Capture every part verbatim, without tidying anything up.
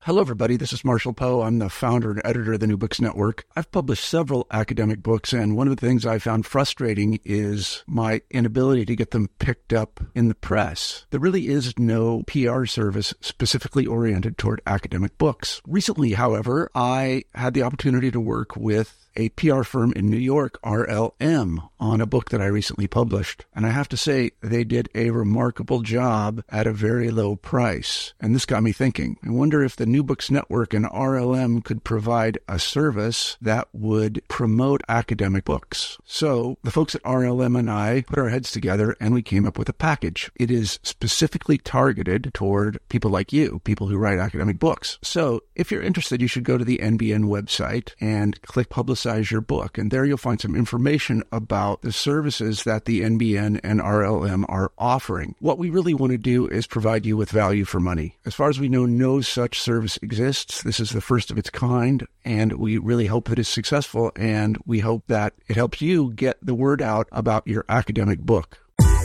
Hello, everybody. This is Marshall Poe. I'm the founder and editor of the New Books Network. I've published several academic books, and one of the things I found frustrating is my inability to get them picked up in the press. There really is no P R service specifically oriented toward academic books. Recently, however, I had the opportunity to work with a P R firm in New York, R L M, on a book that I recently published. And I have to say, they did a remarkable job at a very low price. And this got me thinking. I wonder if the New Books Network and R L M could provide a service that would promote academic books. So the folks at R L M and I put our heads together and we came up with a package. It is specifically targeted toward people like you, people who write academic books. So if you're interested, you should go to the N B N website and click Publicize your book, and there you'll find some information about the services that the N B N and R L M are offering. What we really want to do is provide you with value for money. As far as we know, no such service exists. This is the first of its kind, and we really hope that it's successful, and we hope that it helps you get the word out about your academic book.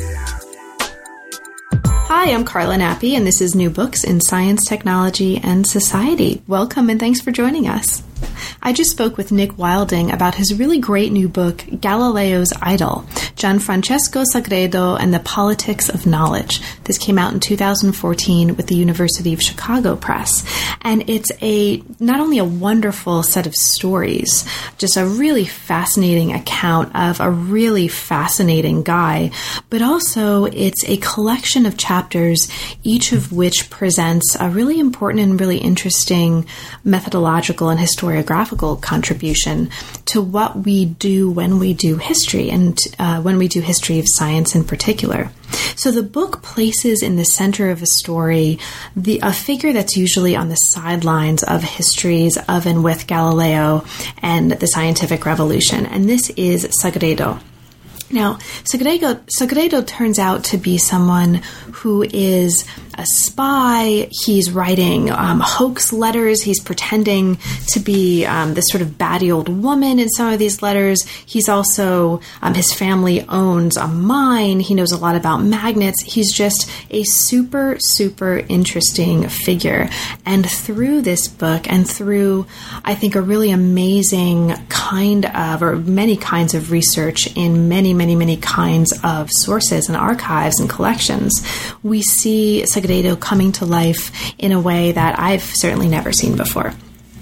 Hi, I'm Carla Nappi, and this is New Books in Science, Technology, and Society. Welcome, and thanks for joining us. I just spoke with Nick Wilding about his really great new book, Galileo's Idol, Gianfrancesco Sagredo and the Politics of Knowledge. This came out in two thousand fourteen with the University of Chicago Press. And it's a not only a wonderful set of stories, just a really fascinating account of a really fascinating guy, but also it's a collection of chapters, each of which presents a really important and really interesting methodological and historiographical contribution to what we do when we do history, and uh, when we do history of science in particular. So the book places in the center of a story the a figure that's usually on the sidelines of histories of and with Galileo and the scientific revolution, and this is Sagredo. Now, Sagredo, Sagredo turns out to be someone who is a spy. He's writing um, hoax letters. He's pretending to be um, this sort of batty old woman in some of these letters. He's also, um, his family owns a mine. He knows a lot about magnets. He's just a super, super interesting figure. And through this book and through, I think, a really amazing kind of, or many kinds of research in many, many, many kinds of sources and archives and collections, we see Sagredo coming to life in a way that I've certainly never seen before.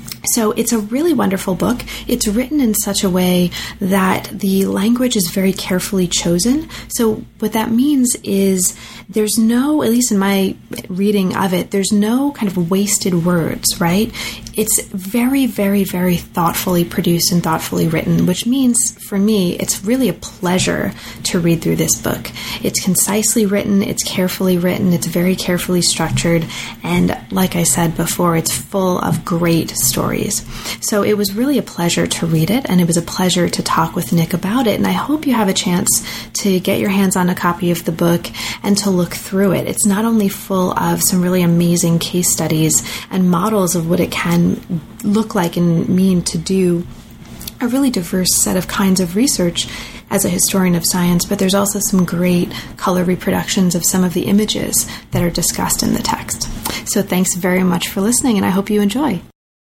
So it's a really wonderful book. It's written in such a way that the language is very carefully chosen. So what that means is there's no, at least in my reading of it, there's no kind of wasted words, right? It's very, very, very thoughtfully produced and thoughtfully written, which means for me, it's really a pleasure to read through this book. It's concisely written, it's carefully written, it's very carefully structured, and like I said before, it's full of great stories. So it was really a pleasure to read it, and it was a pleasure to talk with Nick about it, and I hope you have a chance to get your hands on a copy of the book and to look through it. It's not only full of some really amazing case studies and models of what it can look like and mean to do a really diverse set of kinds of research as a historian of science, but there's also some great color reproductions of some of the images that are discussed in the text. So thanks very much for listening, and I hope you enjoy.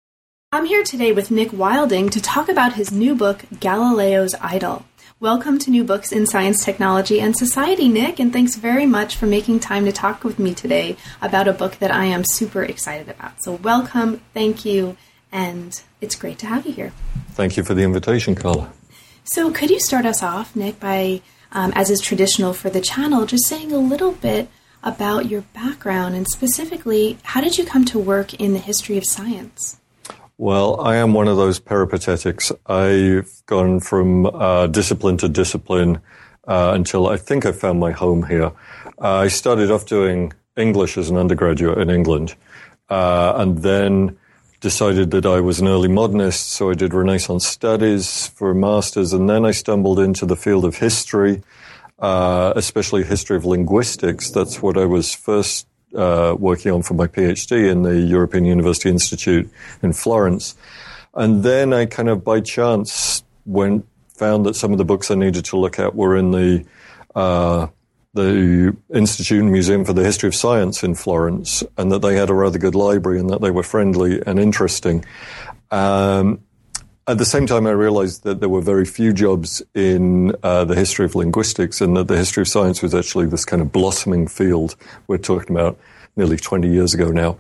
I'm here today with Nick Wilding to talk about his new book, Galileo's Idol. Welcome to New Books in Science, Technology, and Society, Nick, and thanks very much for making time to talk with me today about a book that I am super excited about. So welcome, thank you, and it's great to have you here. Thank you for the invitation, Carla. So could you start us off, Nick, by, um, as is traditional for the channel, just saying a little bit about your background, and specifically, how did you come to work in the history of science? Well, I am one of those peripatetics. I've gone from uh, discipline to discipline uh, until I think I found my home here. Uh, I started off doing English as an undergraduate in England, uh, and then decided that I was an early modernist, so I did Renaissance studies for a master's, and then I stumbled into the field of history, uh, especially history of linguistics. That's what I was first Uh, working on for my PhD in the European University Institute in Florence. And then I kind of by chance went, found that some of the books I needed to look at were in the uh, the Institute and Museum for the History of Science in Florence, and that they had a rather good library and that they were friendly and interesting. Um, at the same time, I realized that there were very few jobs in uh, the history of linguistics, and that the history of science was actually this kind of blossoming field we're talking about nearly twenty years ago now.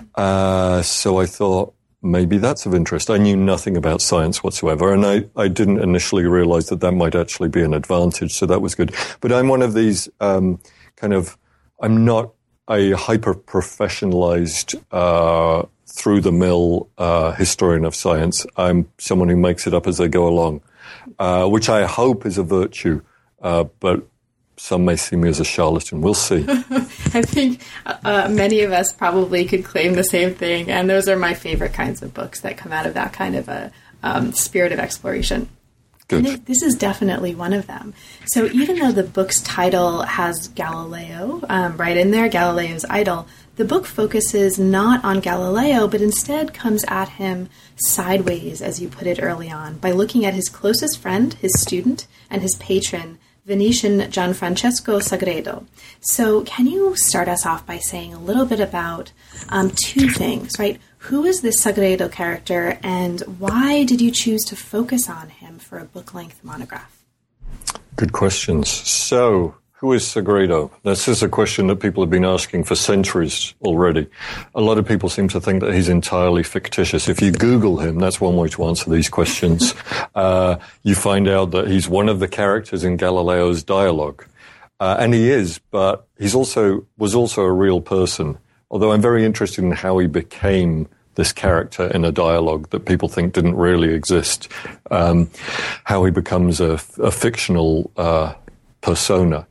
Uh, so I thought, maybe that's of interest. I knew nothing about science whatsoever, and I, I didn't initially realize that that might actually be an advantage, so that was good. But I'm one of these um, kind of, I'm not a hyper-professionalized, uh, through-the-mill uh, historian of science. I'm someone who makes it up as they go along, uh, which I hope is a virtue, uh, but some may see me as a charlatan. We'll see. I think uh, many of us probably could claim the same thing, and those are my favorite kinds of books that come out of that kind of a um, spirit of exploration. Good. And it, this is definitely one of them. So even though the book's title has Galileo um, right in there, Galileo's Idol, the book focuses not on Galileo, but instead comes at him sideways, as you put it early on, by looking at his closest friend, his student, and his patron, Venetian Gianfrancesco Sagredo. So can you start us off by saying a little bit about um, two things, right? Who is this Sagredo character, and why did you choose to focus on him for a book-length monograph? Good questions. So, who is Sagredo? This is a question that people have been asking for centuries already. A lot of people seem to think that he's entirely fictitious. If you Google him, that's one way to answer these questions. uh, you find out that he's one of the characters in Galileo's dialogue. Uh, and he is, but he's also, was also a real person. Although I'm very interested in how he became this character in a dialogue that people think didn't really exist. Um, how he becomes a, a fictional, uh, persona.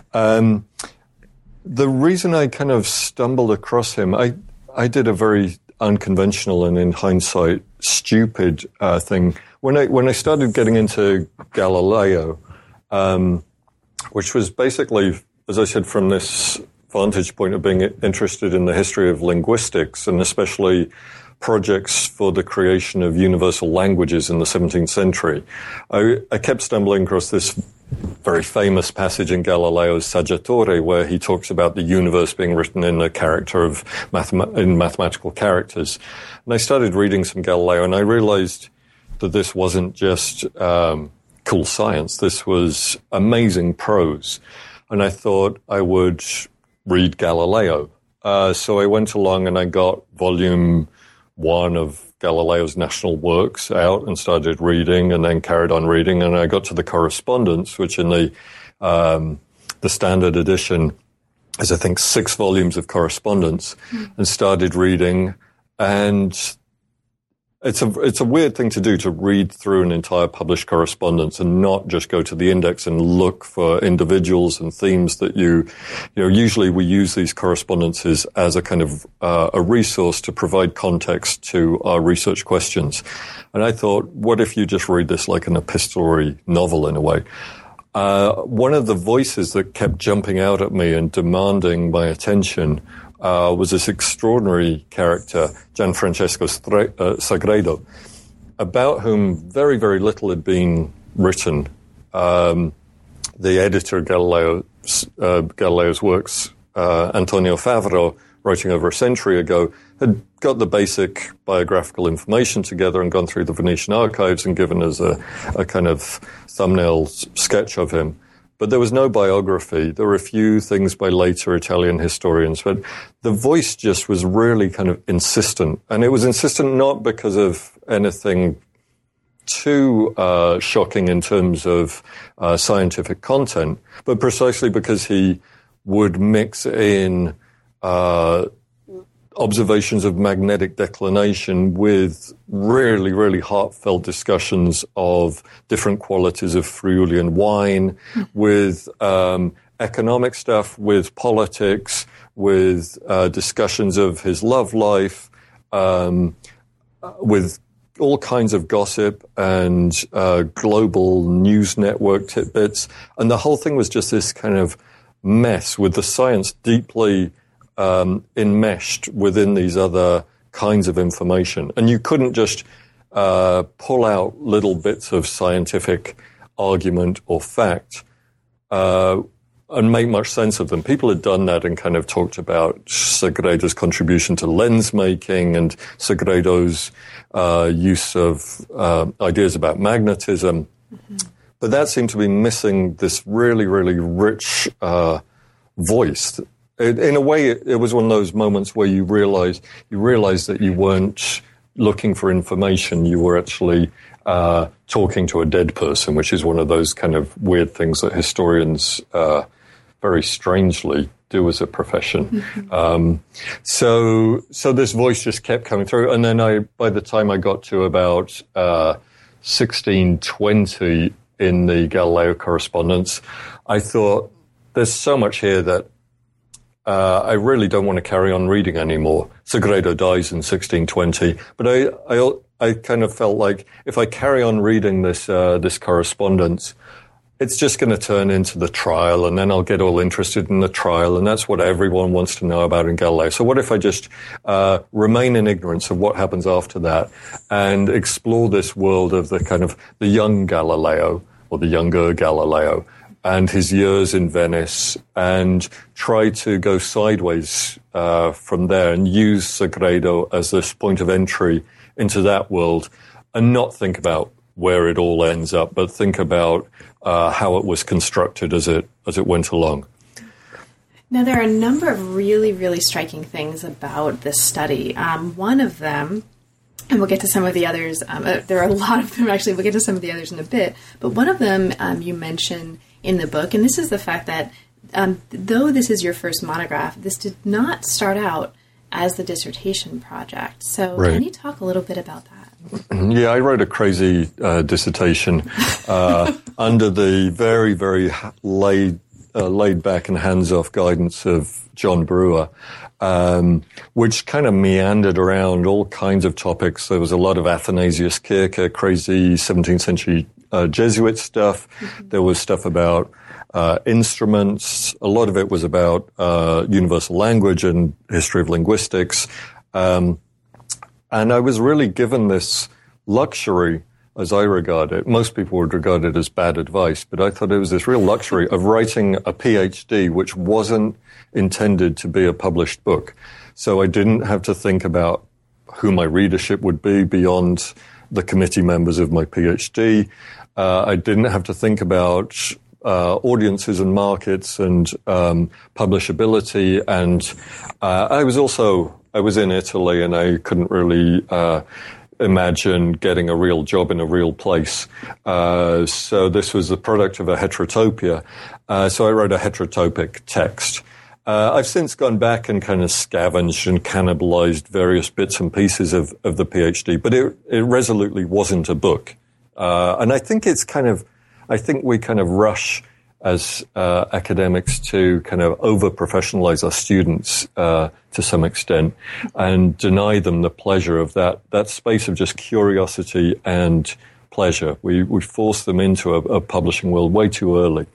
Um, the reason I kind of stumbled across him, I, I did a very unconventional and, in hindsight, stupid uh, thing. When I when I started getting into Galileo, um, which was basically, as I said, from this vantage point of being interested in the history of linguistics, and especially projects for the creation of universal languages in the seventeenth century, I, I kept stumbling across this very famous passage in Galileo's Saggiatore, where he talks about the universe being written in a character of mathema- in mathematical characters. And I started reading some Galileo, and I realized that this wasn't just um, cool science. This was amazing prose. And I thought I would read Galileo. Uh, so I went along and I got volume one of Galileo's national works out and started reading, and then carried on reading. And I got to the correspondence, which in the um, the standard edition is, I think, six volumes of correspondence, mm. and started reading. And it's a it's a weird thing to do, to read through an entire published correspondence and not just go to the index and look for individuals and themes that you, you know, usually we use these correspondences as a kind of uh, a resource to provide context to our research questions. And I thought, what if you just read this like an epistolary novel in a way? Uh, one of the voices that kept jumping out at me and demanding my attention Uh, was this extraordinary character, Gianfrancesco uh, Sagredo, about whom very, very little had been written. Um, the editor of Galileo, uh, Galileo's works, uh, Antonio Favero, writing over a century ago, had got the basic biographical information together and gone through the Venetian archives and given us a, a kind of thumbnail sketch of him. But there was no biography. There were a few things by later Italian historians, but the voice just was really kind of insistent. And it was insistent not because of anything too uh, shocking in terms of uh, scientific content, but precisely because he would mix in uh, observations of magnetic declination with really, really heartfelt discussions of different qualities of Friulian wine, with um, economic stuff, with politics, with uh, discussions of his love life, um, with all kinds of gossip and uh, global news network tidbits. And the whole thing was just this kind of mess, with the science deeply Um, enmeshed within these other kinds of information. And you couldn't just uh, pull out little bits of scientific argument or fact uh, and make much sense of them. People had done that and kind of talked about Sagredo's contribution to lens making and Sagredo's uh, use of uh, ideas about magnetism. Mm-hmm. But that seemed to be missing this really, really rich uh, voice. It, in a way, it, it was one of those moments where you realize you realize that you weren't looking for information. You were actually uh, talking to a dead person, which is one of those kind of weird things that historians uh, very strangely do as a profession. Mm-hmm. Um, so, so this voice just kept coming through. And then I, by the time I got to about uh, sixteen twenty in the Galileo correspondence, I thought, there's so much here that uh, I really don't want to carry on reading anymore. Sagredo dies in sixteen twenty, but I, I, I kind of felt like if I carry on reading this, uh, this correspondence, it's just going to turn into the trial, and then I'll get all interested in the trial, and that's what everyone wants to know about in Galileo. So what if I just uh, remain in ignorance of what happens after that and explore this world of the kind of the young Galileo, or the younger Galileo, and his years in Venice, and try to go sideways uh, from there and use Sagredo as this point of entry into that world, and not think about where it all ends up, but think about uh, how it was constructed as it as it went along. Now, there are a number of really, really striking things about this study. Um, one of them, and we'll get to some of the others, um, uh, there are a lot of them, actually, we'll get to some of the others in a bit, but one of them um, you mention in the book, and this is the fact that um, though this is your first monograph, this did not start out as the dissertation project. So right. Can you talk a little bit about that? Yeah, I wrote a crazy uh, dissertation uh, under the very, very laid, uh, laid back and hands-off guidance of John Brewer, um, which kind of meandered around all kinds of topics. There was a lot of Athanasius Kircher, crazy seventeenth century uh, Jesuit stuff. Mm-hmm. There was stuff about uh, instruments. A lot of it was about uh, universal language and history of linguistics. Um, And I was really given this luxury, as I regard it. Most people would regard it as bad advice, but I thought it was this real luxury of writing a PhD which wasn't intended to be a published book. So I didn't have to think about who my readership would be beyond the committee members of my PhD. Uh, I didn't have to think about uh, audiences and markets and um, publishability. And uh, I was also... I was in Italy, and I couldn't really uh, imagine getting a real job in a real place. Uh, so this was the product of a heterotopia. Uh, so I wrote a heterotopic text. Uh, I've since gone back and kind of scavenged and cannibalized various bits and pieces of, of the PhD, but it, it resolutely wasn't a book. Uh, and I think it's kind of, I think we kind of rush as uh, academics to kind of over-professionalize our students uh, to some extent and deny them the pleasure of that that space of just curiosity and pleasure. We, we force them into a, a publishing world way too early.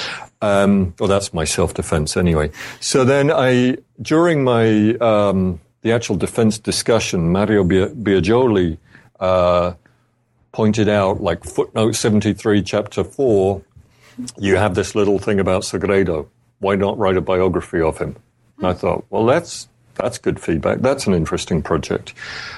Um, well, that's my self-defense anyway. So then I, during my, um, the actual defense discussion, Mario Biagioli uh, pointed out, like footnote seventy-three, chapter four, you have this little thing about Sagredo. Why not write a biography of him? And I thought, well, that's that's good feedback. That's an interesting project.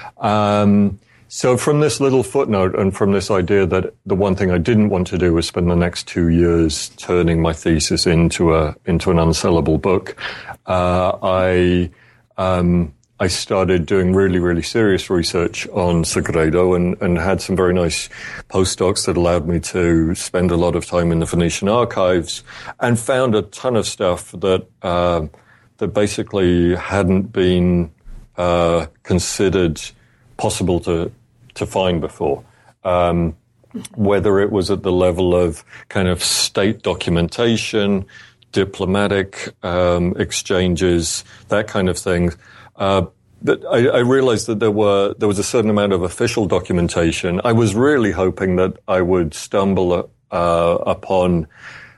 Um, so from this little footnote and from this idea that the one thing I didn't want to do was spend the next two years turning my thesis into a into an unsellable book, uh, I um, I started doing really, really serious research on Sagredo and, and had some very nice postdocs that allowed me to spend a lot of time in the Venetian archives and found a ton of stuff that uh, that basically hadn't been uh, considered possible to to find before. Um, whether it was at the level of kind of state documentation, diplomatic um, exchanges, that kind of thing. Uh, but I, I realized that there were there was a certain amount of official documentation. I was really hoping that I would stumble uh, upon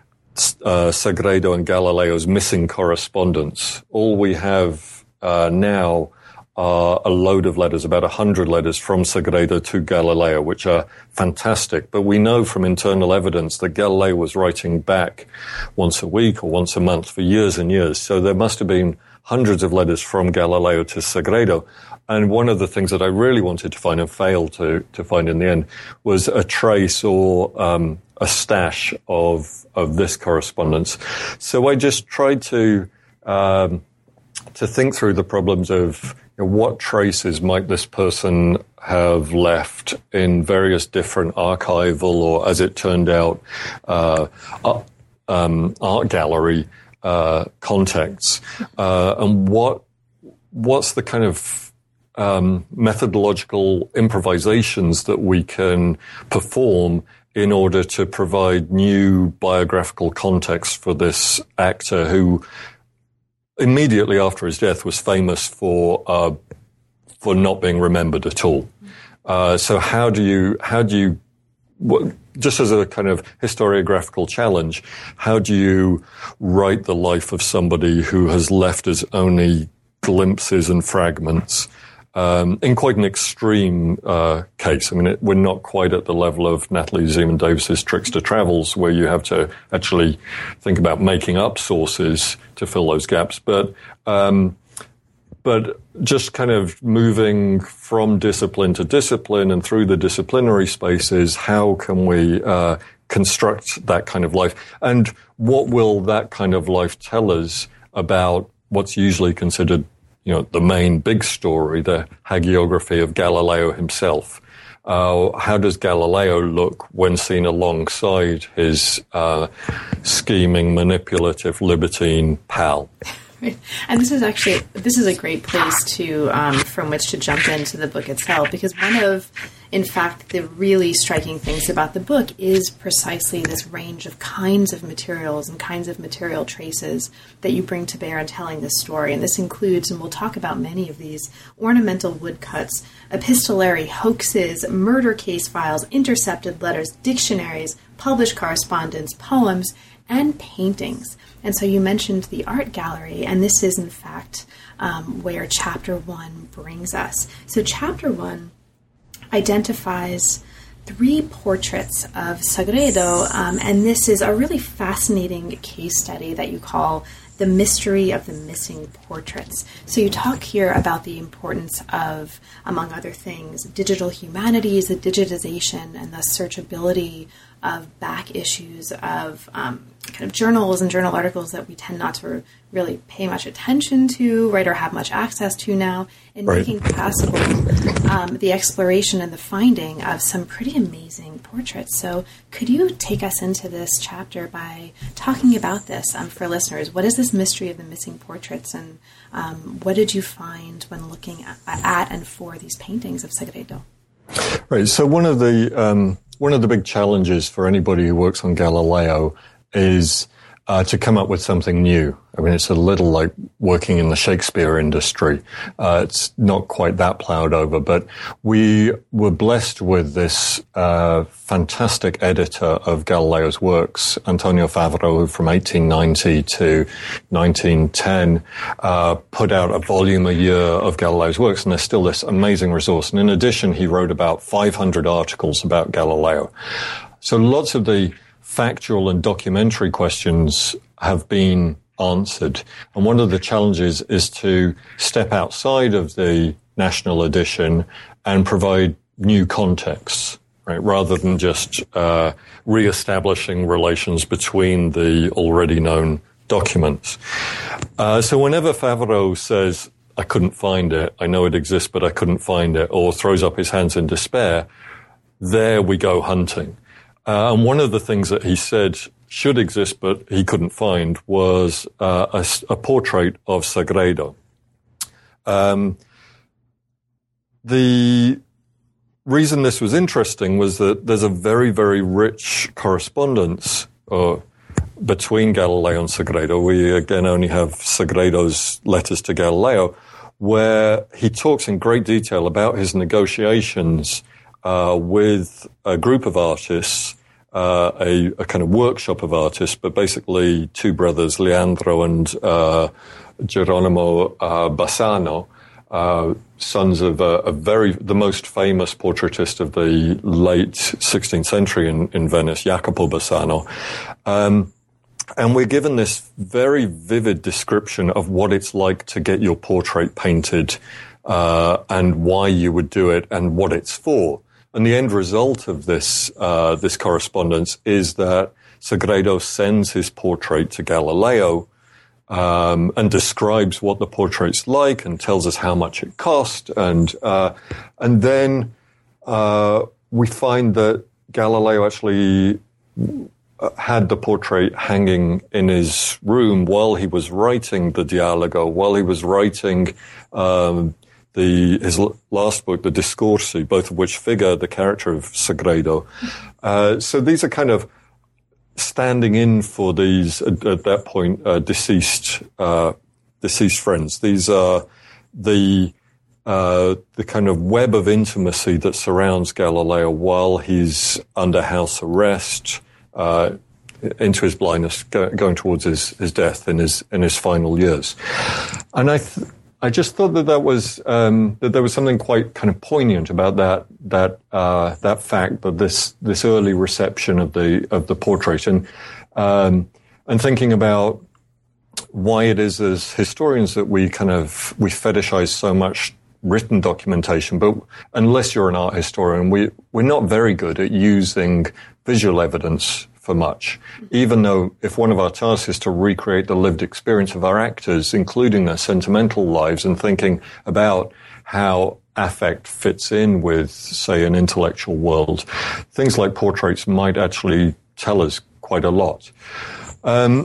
uh, Sagredo and Galileo's missing correspondence. All we have uh, now are a load of letters, about one hundred letters from Sagredo to Galileo, which are fantastic. But we know from internal evidence that Galileo was writing back once a week or once a month for years and years. So there must have been hundreds of letters from Galileo to Sagredo. And one of the things that I really wanted to find and failed to, to find in the end was a trace or um, a stash of of this correspondence. So I just tried to um, to think through the problems of you know, what traces might this person have left in various different archival or, as it turned out, uh, uh, um, art gallery uh, contexts, uh, and what what's the kind of Um, methodological improvisations that we can perform in order to provide new biographical context for this actor who immediately after his death was famous for uh, for not being remembered at all. Uh, so how do you how do you what, just as a kind of historiographical challenge, how do you write the life of somebody who has left us only glimpses and fragments? Um, in quite an extreme uh, case. I mean, it, we're not quite at the level of Natalie Zeman Davis's Trickster Travels, where you have to actually think about making up sources to fill those gaps. But um, but just kind of moving from discipline to discipline and through the disciplinary spaces, how can we uh, construct that kind of life? And what will that kind of life tell us about what's usually considered, you know, the main big story, the hagiography of Galileo himself? Uh, how does Galileo look when seen alongside his uh, scheming, manipulative, libertine pal? Right. And this is actually, this is a great place to, um, from which to jump into the book itself, because one of, in fact, the really striking things about the book is precisely this range of kinds of materials and kinds of material traces that you bring to bear in telling this story. And this includes, and we'll talk about many of these, ornamental woodcuts, epistolary hoaxes, murder case files, intercepted letters, dictionaries, published correspondence, poems, and paintings. And so you mentioned the art gallery, and this is, in fact, um, where chapter one brings us. So chapter one identifies three portraits of Sagredo, um, and this is a really fascinating case study that you call The Mystery of the Missing Portraits. So you talk here about the importance of, among other things, digital humanities, the digitization and the searchability of back issues of um, kind of journals and journal articles that we tend not to really pay much attention to, right, or have much access to now, and right. making possible um, the exploration and the finding of some pretty amazing portraits. So could you take us into this chapter by talking about this um, for listeners? What is this mystery of the missing portraits, and um, what did you find when looking at, at and for these paintings of Sagredo? Right, so one of the um, one of the big challenges for anybody who works on Galileo is uh, to come up with something new. I mean, it's a little like working in the Shakespeare industry. Uh, it's not quite that plowed over, but we were blessed with this uh, fantastic editor of Galileo's works, Antonio Favero, who from eighteen ninety to nineteen ten uh, put out a volume a year of Galileo's works, and there's still this amazing resource. And in addition, he wrote about five hundred articles about Galileo. So lots of the factual and documentary questions have been answered. And one of the challenges is to step outside of the national edition and provide new contexts, right? Rather than just uh, re-establishing relations between the already known documents. Uh, so whenever Favero says, I couldn't find it, I know it exists, but I couldn't find it, or throws up his hands in despair, there we go hunting. Uh, and one of the things that he said should exist, but he couldn't find, was uh, a, a portrait of Sagredo. Um, the reason this was interesting was that there's a very, very rich correspondence uh, between Galileo and Sagredo. We, again, only have Sagredo's letters to Galileo, where he talks in great detail about his negotiations Uh, with a group of artists, uh, a, a kind of workshop of artists, but basically two brothers, Leandro and uh, Geronimo uh, Bassano, uh, sons of a, a very, the most famous portraitist of the late sixteenth century in, in Venice, Jacopo Bassano. Um, and we're given this very vivid description of what it's like to get your portrait painted, uh, and why you would do it and what it's for. And the end result of this, uh, this correspondence is that Sagredo sends his portrait to Galileo, um, and describes what the portrait's like and tells us how much it cost. And, uh, and then, uh, we find that Galileo actually had the portrait hanging in his room while he was writing the Dialogo, while he was writing, um, The, his last book, the Discorsi, both of which figure the character of Sagredo. Uh, so these are kind of standing in for these, at, at that point, uh, deceased, uh, deceased friends. These are the, uh, the kind of web of intimacy that surrounds Galileo while he's under house arrest, uh, into his blindness, go, going towards his, his death in his, in his final years. And I, th- I just thought that that was um, that there was something quite kind of poignant about that that uh, that fact that this this early reception of the of the portrait, and um, and thinking about why it is as historians that we kind of we fetishize so much written documentation, but unless you're an art historian, we we're not very good at using visual evidence for much, even though if one of our tasks is to recreate the lived experience of our actors, including their sentimental lives, and thinking about how affect fits in with, say, an intellectual world, things like portraits might actually tell us quite a lot. Um,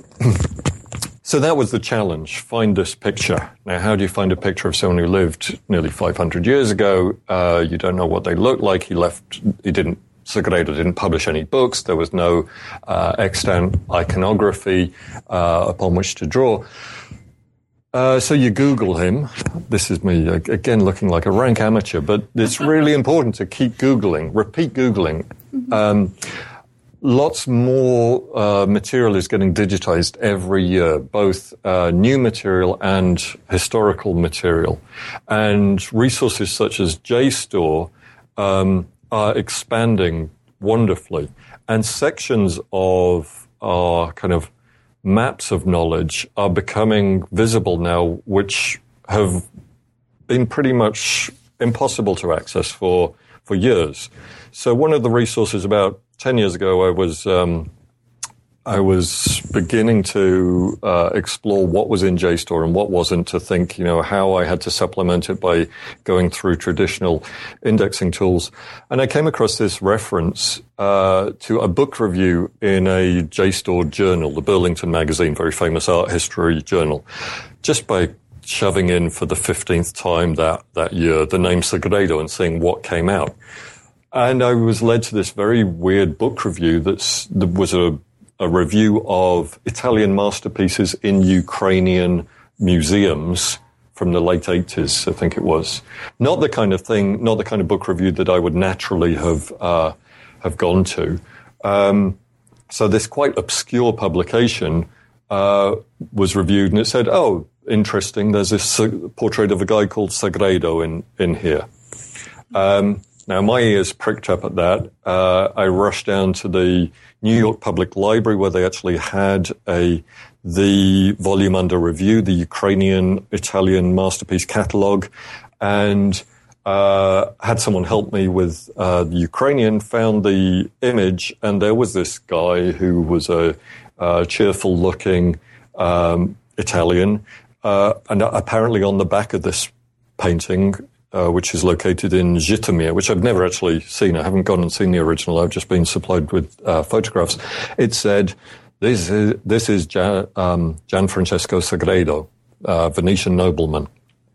so that was the challenge, find this picture. Now, how do you find a picture of someone who lived nearly five hundred years ago? Uh, you don't know what they look like. He left, he didn't Sagredo didn't publish any books. There was no uh, extant iconography uh, upon which to draw. Uh, so you Google him. This is me, again, looking like a rank amateur, but it's really important to keep Googling, repeat Googling. Um, lots more uh, material is getting digitized every year, both uh, new material and historical material. And resources such as JSTOR um, are expanding wonderfully, and sections of our kind of maps of knowledge are becoming visible now, which have been pretty much impossible to access for for years. So one of the resources about ten years ago, I was um, I was beginning to uh, explore what was in JSTOR and what wasn't, to think, you know, how I had to supplement it by going through traditional indexing tools. And I came across this reference uh, to a book review in a JSTOR journal, the Burlington Magazine, very famous art history journal, just by shoving in for the fifteenth time that, that year the name Sagredo and seeing what came out. And I was led to this very weird book review that's, that was a a review of Italian masterpieces in Ukrainian museums from the late eighties, I think it was. Not the kind of thing, not the kind of book review that I would naturally have uh, have gone to. Um, so this quite obscure publication uh, was reviewed, and it said, "Oh, interesting. There's this portrait of a guy called Sagredo in in here." Um, now my ears pricked up at that. Uh, I rushed down to the New York Public Library, where they actually had a the volume under review, the Ukrainian Italian masterpiece catalog, and uh, had someone help me with uh, the Ukrainian, found the image, and there was this guy who was a, a cheerful-looking um, Italian, uh, and apparently on the back of this painting, Uh, which is located in Zhytomyr, which I've never actually seen. I haven't gone and seen the original. I've just been supplied with uh, photographs. It said, "This is this is Gian, um, Gianfrancesco Sagredo, uh, Venetian nobleman."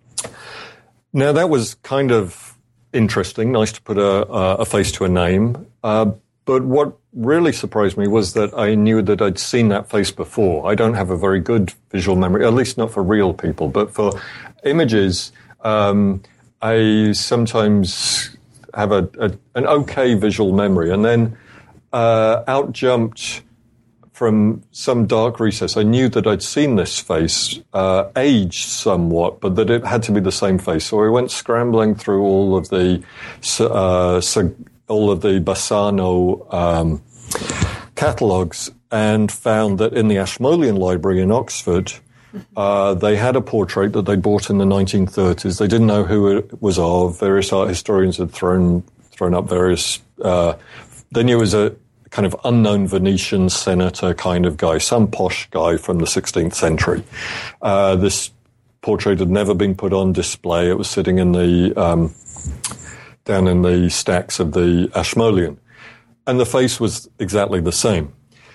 Now that was kind of interesting. Nice to put a, a face to a name. Uh, but what really surprised me was that I knew that I'd seen that face before. I don't have a very good visual memory, at least not for real people, but for images. Um, I sometimes have a, a an okay visual memory, and then uh, out jumped from some dark recess, I knew that I'd seen this face, uh, aged somewhat, but that it had to be the same face. So I went scrambling through all of the, uh, all of the Bassano um, catalogues and found that in the Ashmolean Library in Oxford, uh, they had a portrait that they bought in the nineteen thirties. They didn't know who it was of. Various art historians had thrown thrown up various. Uh, they knew it was a kind of unknown Venetian senator kind of guy, some posh guy from the sixteenth century. Uh, this portrait had never been put on display. It was sitting in the um, down in the stacks of the Ashmolean, and the face was exactly the same.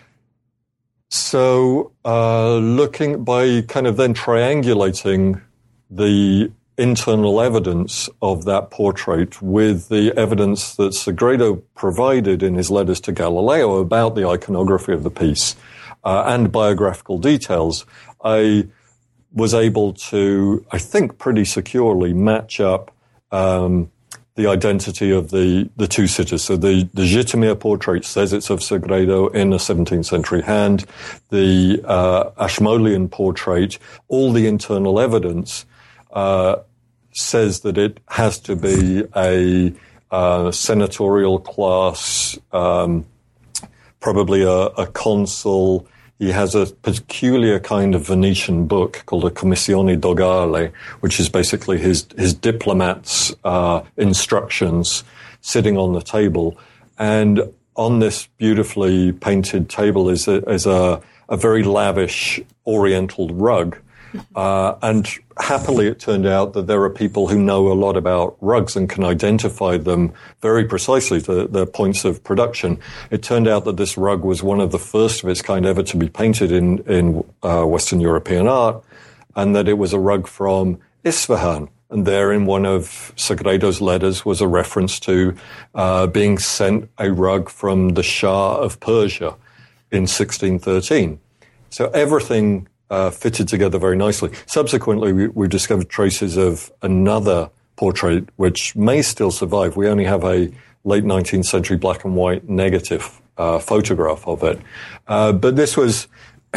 So, uh, looking by kind of then triangulating the internal evidence of that portrait with the evidence that Sagredo provided in his letters to Galileo about the iconography of the piece uh, and biographical details, I was able to, I think, pretty securely match up um, the identity of the, the two sitters. So the, the Jittomir portrait says it's of Sagredo in a seventeenth century hand. The uh, Ashmolean portrait, all the internal evidence uh, says that it has to be a uh, senatorial class, um, probably a, a consul. He has a peculiar kind of Venetian book called a Commissione Dogale, which is basically his, his diplomats' uh, instructions sitting on the table. And on this beautifully painted table is a, is a, a very lavish oriental rug. Uh, and happily it turned out that there are people who know a lot about rugs and can identify them very precisely, the, the points of production. It turned out that this rug was one of the first of its kind ever to be painted in, in uh, Western European art, and that it was a rug from Isfahan. And there in one of Sagredo's letters was a reference to uh, being sent a rug from the Shah of Persia in sixteen thirteen. So everything Uh, fitted together very nicely. Subsequently, we, we discovered traces of another portrait which may still survive. We only have a late nineteenth century black and white negative uh, photograph of it. Uh, but this was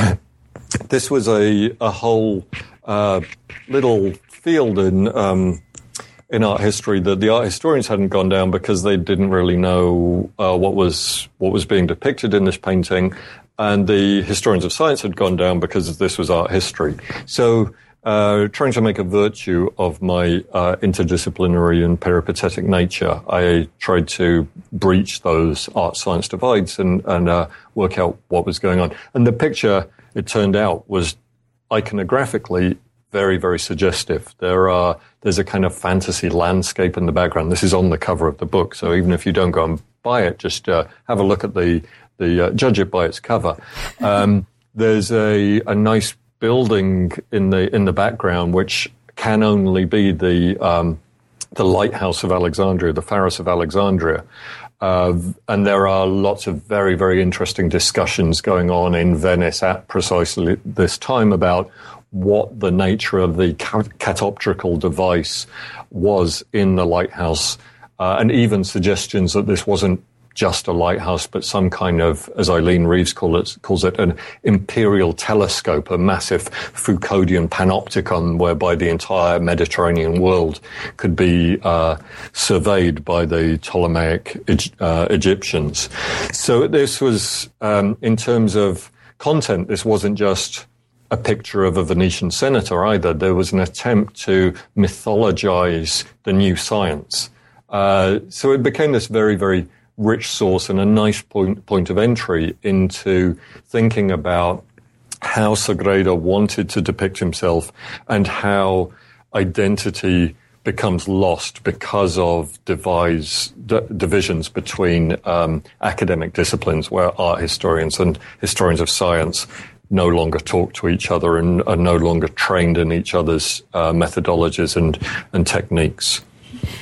this was a, a whole uh, little field in um, in art history that the art historians hadn't gone down because they didn't really know uh, what was what was being depicted in this painting. And the historians of science had gone down because this was art history. So, uh, trying to make a virtue of my uh, interdisciplinary and peripatetic nature, I tried to breach those art-science divides and, and uh, work out what was going on. And the picture, it turned out, was iconographically very, very suggestive. There are there's a kind of fantasy landscape in the background. This is on the cover of the book, so even if you don't go and buy it, just uh, have a look at the The uh, judge it by its cover. Um, there's a, a nice building in the in the background which can only be the um, the lighthouse of Alexandria, the Pharos of Alexandria, uh, and there are lots of very very interesting discussions going on in Venice at precisely this time about what the nature of the catoptrical device was in the lighthouse, uh, and even suggestions that this wasn't just a lighthouse, but some kind of, as Eileen Reeves call it, calls it, an imperial telescope, a massive Foucauldian panopticon whereby the entire Mediterranean world could be uh, surveyed by the Ptolemaic uh, Egyptians. So this was, um, in terms of content, this wasn't just a picture of a Venetian senator either. There was an attempt to mythologize the new science. Uh, so it became this very, very rich source and a nice point, point of entry into thinking about how Sagredo wanted to depict himself and how identity becomes lost because of devise, d- divisions between um, academic disciplines where art historians and historians of science no longer talk to each other and are no longer trained in each other's uh, methodologies and, and techniques.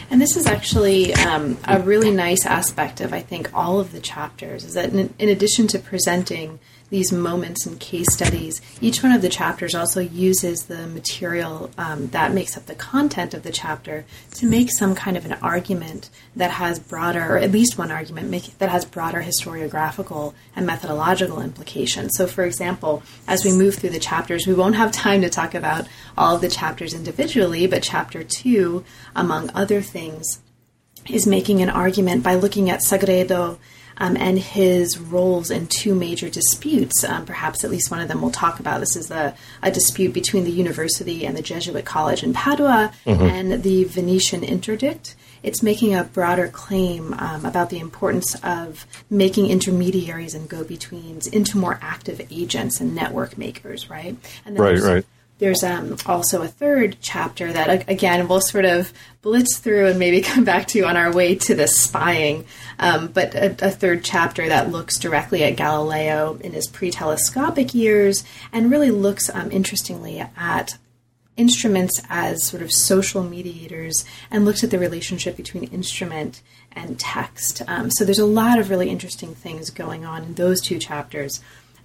And this is actually um, a really nice aspect of, I think, all of the chapters, is that in, in addition to presenting these moments and case studies, each one of the chapters also uses the material um, that makes up the content of the chapter to make some kind of an argument that has broader, or at least one argument make, that has broader historiographical and methodological implications. So, for example, as we move through the chapters, we won't have time to talk about all of the chapters individually, but chapter two, among other things, is making an argument by looking at Sagredo Um, and his roles in two major disputes. Um, perhaps at least one of them we'll talk about. This is a, a dispute between the university and the Jesuit college in Padua mm-hmm. and the Venetian interdict. It's making a broader claim um, about the importance of making intermediaries and go-betweens into more active agents and network makers, right? And then right, right. There's um, also a third chapter that, again, we'll sort of blitz through and maybe come back to on our way to the spying, um, but a, a third chapter that looks directly at Galileo in his pre-telescopic years and really looks, um, interestingly, at instruments as sort of social mediators and looks at the relationship between instrument and text. Um, so there's a lot of really interesting things going on in those two chapters.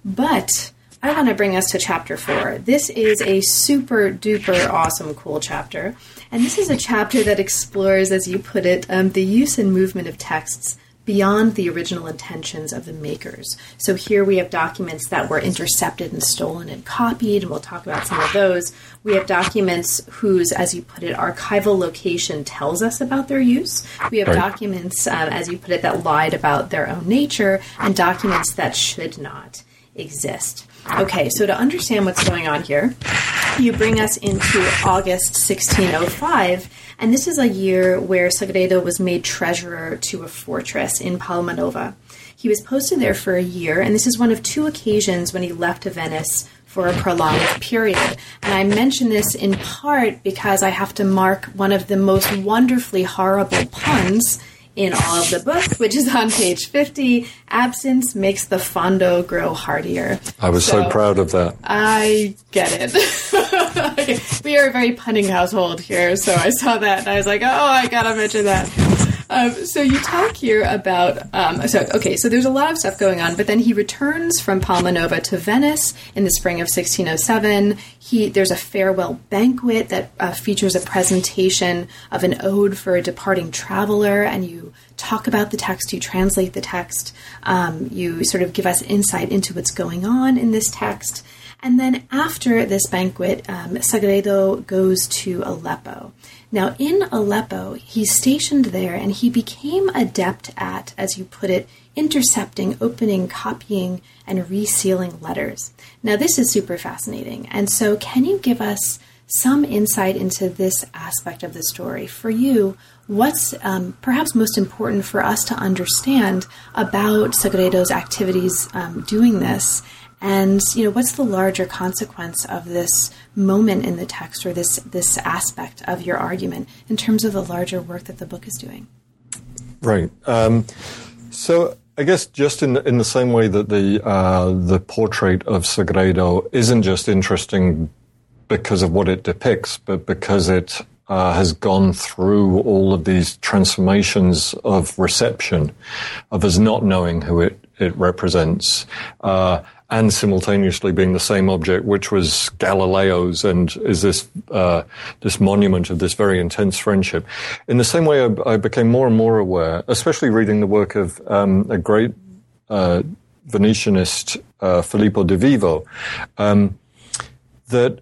But I want to bring us to chapter four. This is a super duper awesome, cool chapter. And this is a chapter that explores, as you put it, um, the use and movement of texts beyond the original intentions of the makers. So here we have documents that were intercepted and stolen and copied, and we'll talk about some of those. We have documents whose, as you put it, archival location tells us about their use. We have right. documents, um, as you put it, that lied about their own nature, and documents that should not exist. Okay, so to understand what's going on here, you bring us into August sixteen oh five, and this is a year where Sagredo was made treasurer to a fortress in Palma Nova. He was posted there for a year, and this is one of two occasions when he left Venice for a prolonged period. And I mention this in part because I have to mark one of the most wonderfully horrible puns in all of the book, which is on page fifty. Absence makes the fondo grow hardier. I was so, so proud of that. I get it. We are a very punning household here, so I saw that and I was like, oh, I gotta mention that. Um, so you talk here about, um, so okay, so there's a lot of stuff going on, but then he returns from Palma Nova to Venice in the spring of sixteen oh seven. He, there's a farewell banquet that uh, features a presentation of an ode for a departing traveler, and you talk about the text, you translate the text, um, you sort of give us insight into what's going on in this text. And then after this banquet, um, Sagredo goes to Aleppo. Now, in Aleppo, he's stationed there, and he became adept at, as you put it, intercepting, opening, copying, and resealing letters. Now, this is super fascinating. And so can you give us some insight into this aspect of the story? For you, what's um, perhaps most important for us to understand about Sagredo's activities um, doing this? And, you know, what's the larger consequence of this moment in the text, or this this aspect of your argument, in terms of the larger work that the book is doing? Right. Um, so I guess just in in the same way that the uh, the portrait of Sagredo isn't just interesting because of what it depicts, but because it uh, has gone through all of these transformations of reception, of us not knowing who it it represents. Uh, and simultaneously being the same object, which was Galileo's, and is this uh, this monument of this very intense friendship. In the same way, I, I became more and more aware, especially reading the work of um, a great uh, Venetianist, uh, Filippo de Vivo, um, that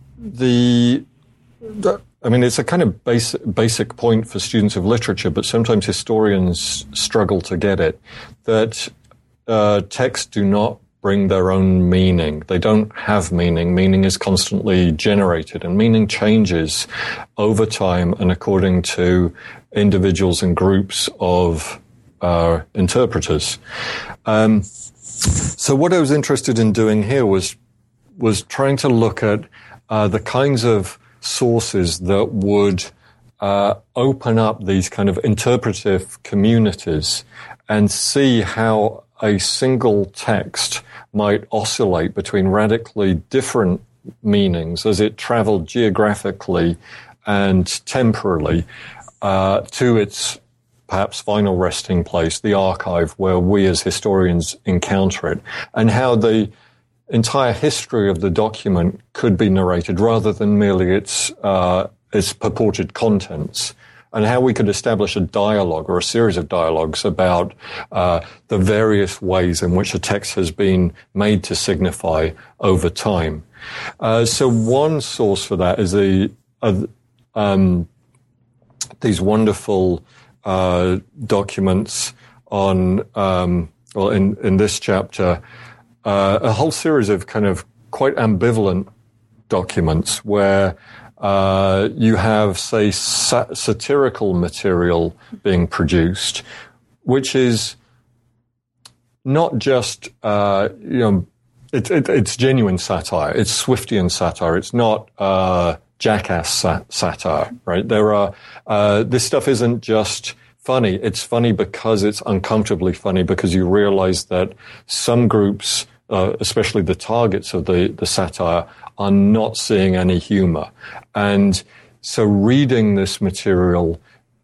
the, the I mean, it's a kind of basic, basic point for students of literature, but sometimes historians struggle to get it, that uh, texts do not bring their own meaning. They don't have meaning. Meaning is constantly generated, and meaning changes over time and according to individuals and groups of uh, interpreters. Um, so what I was interested in doing here was was trying to look at uh, the kinds of sources that would uh, open up these kind of interpretive communities and see how a single text might oscillate between radically different meanings as it traveled geographically and temporally uh, to its perhaps final resting place, the archive, where we as historians encounter it, and how the entire history of the document could be narrated rather than merely its uh, its purported contents, and how we could establish a dialogue or a series of dialogues about uh, the various ways in which a text has been made to signify over time. Uh, so one source for that is the uh, um, these wonderful uh, documents on, um, well, in, in this chapter, uh, a whole series of kind of quite ambivalent documents where Uh, you have, say, sa- satirical material being produced, which is not just, uh, you know, it, it, it's genuine satire. It's Swiftian satire. It's not uh, jackass sat- satire, right? There are, uh, this stuff isn't just funny. It's funny because it's uncomfortably funny, because you realize that some groups, uh, especially the targets of the, the satire, are not seeing any humor. And so reading this material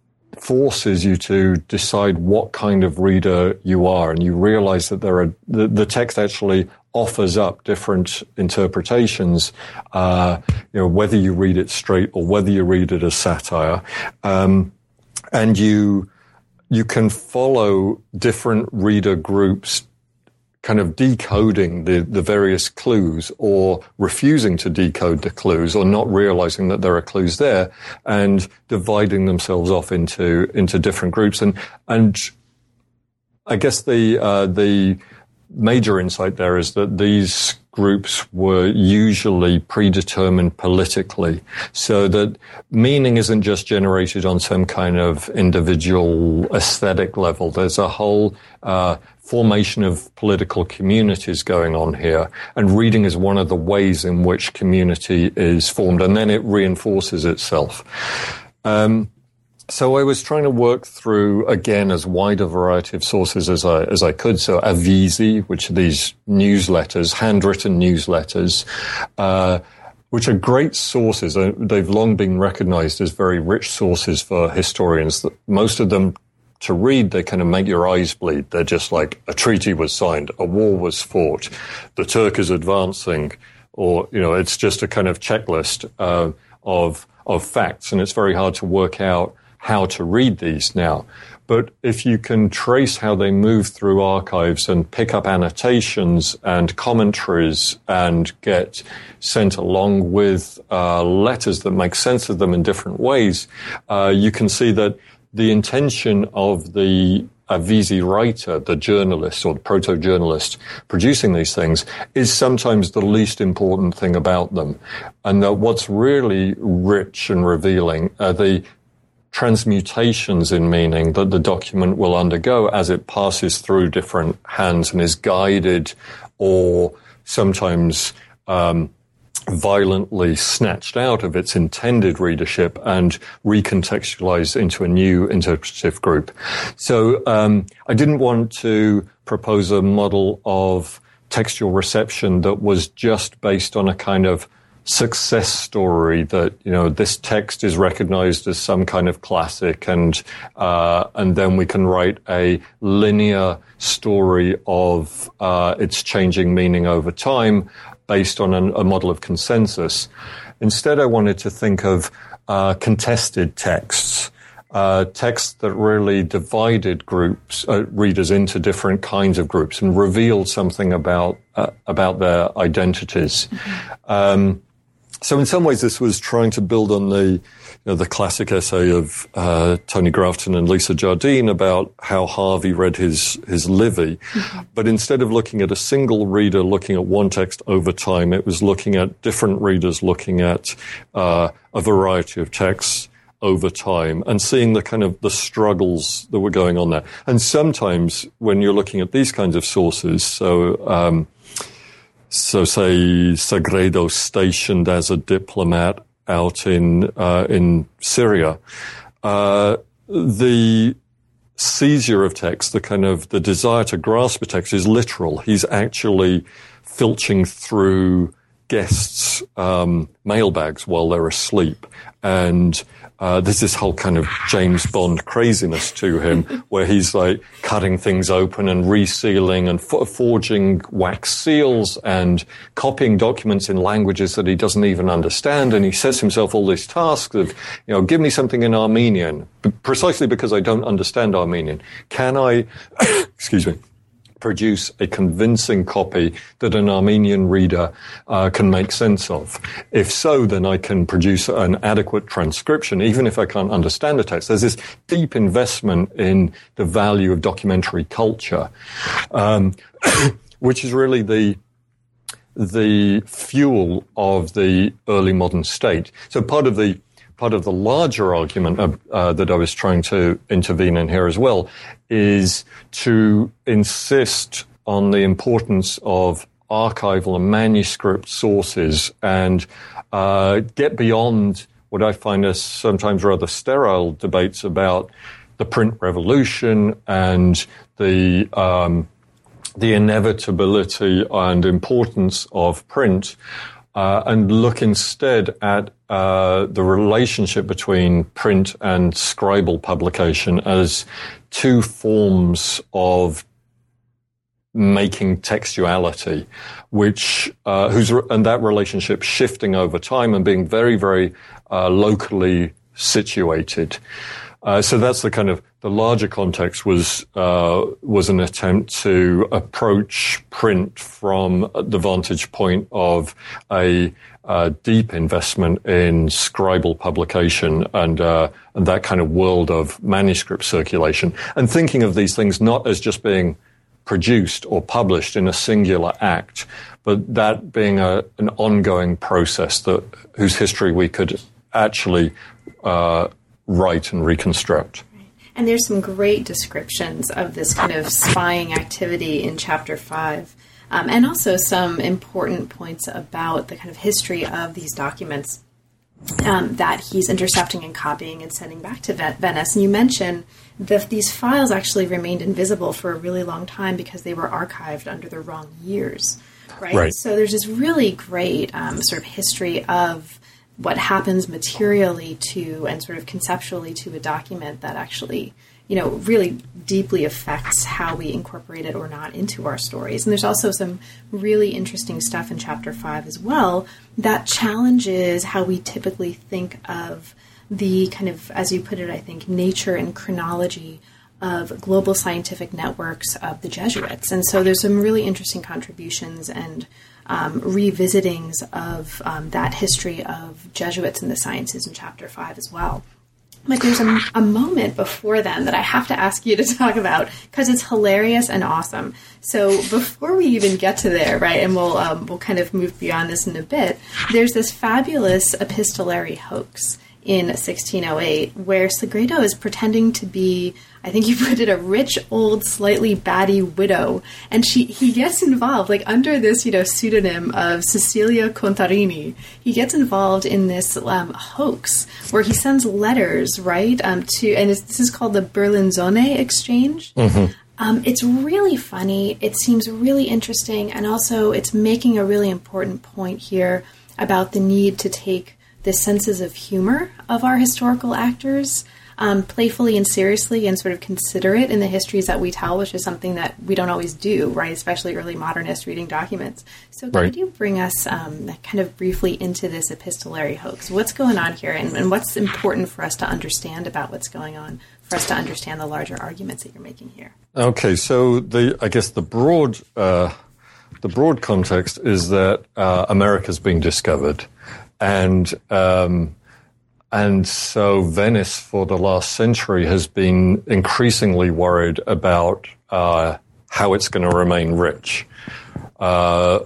forces you to decide what kind of reader you are. And you realize that there are, the, the text actually offers up different interpretations, uh, you know, whether you read it straight or whether you read it as satire. Um, and you, you can follow different reader groups kind of decoding the, the various clues, or refusing to decode the clues, or not realizing that there are clues there, and dividing themselves off into into different groups. And and I guess the uh, the major insight there is that these groups were usually predetermined politically, so that meaning isn't just generated on some kind of individual aesthetic level. There's a whole uh, formation of political communities going on here, and reading is one of the ways in which community is formed, and then it reinforces itself. Um, So I was trying to work through, again, as wide a variety of sources as I, as I could. So Avisi, which are these newsletters, handwritten newsletters, uh, which are great sources. They've long been recognized as very rich sources for historians. Most of them, to read, they kind of make your eyes bleed. They're just like, a treaty was signed, a war was fought, the Turk is advancing, or, you know, it's just a kind of checklist uh, of of facts, and it's very hard to work out how to read these now. But if you can trace how they move through archives and pick up annotations and commentaries and get sent along with uh, letters that make sense of them in different ways, uh, you can see that the intention of the Avisi writer, the journalist or the proto-journalist producing these things, is sometimes the least important thing about them. And that what's really rich and revealing are the transmutations in meaning that the document will undergo as it passes through different hands and is guided or sometimes um, violently snatched out of its intended readership and recontextualized into a new interpretive group. So um, I didn't want to propose a model of textual reception that was just based on a kind of success story that, you know, this text is recognized as some kind of classic, and uh, and then we can write a linear story of uh, its changing meaning over time based on an, a model of consensus. Instead, I wanted to think of uh, contested texts, uh, texts that really divided groups, uh, readers into different kinds of groups and revealed something about uh, about their identities. Mm-hmm. Um, So in some ways, this was trying to build on the, you know, the classic essay of uh, Tony Grafton and Lisa Jardine about how Harvey read his his Livy. Mm-hmm. But instead of looking at a single reader looking at one text over time, it was looking at different readers looking at uh, a variety of texts over time and seeing the kind of the struggles that were going on there. And sometimes when you're looking at these kinds of sources, so um So, say, Sagredo stationed as a diplomat out in uh, in Syria, uh, the seizure of text, the kind of the desire to grasp a text, is literal. He's actually filching through guests' um, mailbags while they're asleep. And uh, there's this whole kind of James Bond craziness to him where he's like cutting things open and resealing and f- forging wax seals and copying documents in languages that he doesn't even understand. And he sets himself all these tasks of, you know, give me something in Armenian, precisely because I don't understand Armenian. Can I, excuse me, produce a convincing copy that an Armenian reader uh, can make sense of? If so, then I can produce an adequate transcription, even if I can't understand the text. There's this deep investment in the value of documentary culture, um, which is really the the fuel of the early modern state. So part of the Part of the larger argument uh, uh, that I was trying to intervene in here as well is to insist on the importance of archival and manuscript sources and uh, get beyond what I find as sometimes rather sterile debates about the print revolution and the um, the inevitability and importance of print. Uh, and look instead at uh, the relationship between print and scribal publication as two forms of making textuality, which uh, whose and that relationship shifting over time and being very, very uh, locally situated. Uh, so that's the kind of the larger context was uh, was an attempt to approach print from the vantage point of a uh, deep investment in scribal publication and uh, and that kind of world of manuscript circulation, and thinking of these things not as just being produced or published in a singular act, but that being a, an ongoing process that whose history we could actually uh, write and reconstruct. And there's some great descriptions of this kind of spying activity in chapter five, um, and also some important points about the kind of history of these documents um, that he's intercepting and copying and sending back to Venice. And you mentioned that these files actually remained invisible for a really long time because they were archived under the wrong years, right? Right. So there's this really great um, sort of history of what happens materially to and sort of conceptually to a document that actually, you know, really deeply affects how we incorporate it or not into our stories. And there's also some really interesting stuff in chapter five as well that challenges how we typically think of the kind of, as you put it, I think, nature and chronology of global scientific networks of the Jesuits. And so there's some really interesting contributions and Um, revisitings of um, that history of Jesuits in the sciences in chapter five as well. But there's a, a moment before then that I have to ask you to talk about because it's hilarious and awesome. So before we even get to there, right, and we'll um, we'll kind of move beyond this in a bit, there's this fabulous epistolary hoax in sixteen oh eight where Sagredo is pretending to be, I think you put it, a rich, old, slightly batty widow. And she he gets involved, like under this, you know, pseudonym of Cecilia Contarini. He gets involved in this um, hoax where he sends letters, right, um, to, and it's, this is called the Berlinzone exchange. Mm-hmm. Um, it's really funny. It seems really interesting. And also it's making a really important point here about the need to take the senses of humor of our historical actors um, playfully and seriously and sort of consider it in the histories that we tell, which is something that we don't always do, right? Especially early modernists reading documents. So right. Could you bring us um, kind of briefly into this epistolary hoax? What's going on here and, and what's important for us to understand about what's going on, for us to understand the larger arguments that you're making here? Okay, so the I guess the broad uh, the broad context is that uh, America's being discovered. And um, and so Venice for the last century has been increasingly worried about uh, how it's going to remain rich. Uh,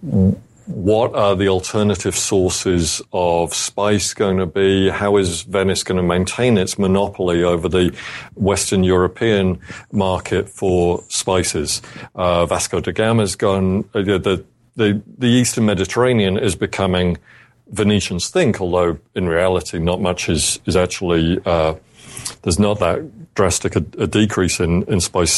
what are the alternative sources of spice going to be? How is Venice going to maintain its monopoly over the Western European market for spices? Uh, Vasco da Gama's gone. Uh, the the the Eastern Mediterranean is becoming Venetians think, although in reality not much is, is actually, uh, there's not that drastic a, a decrease in, in spice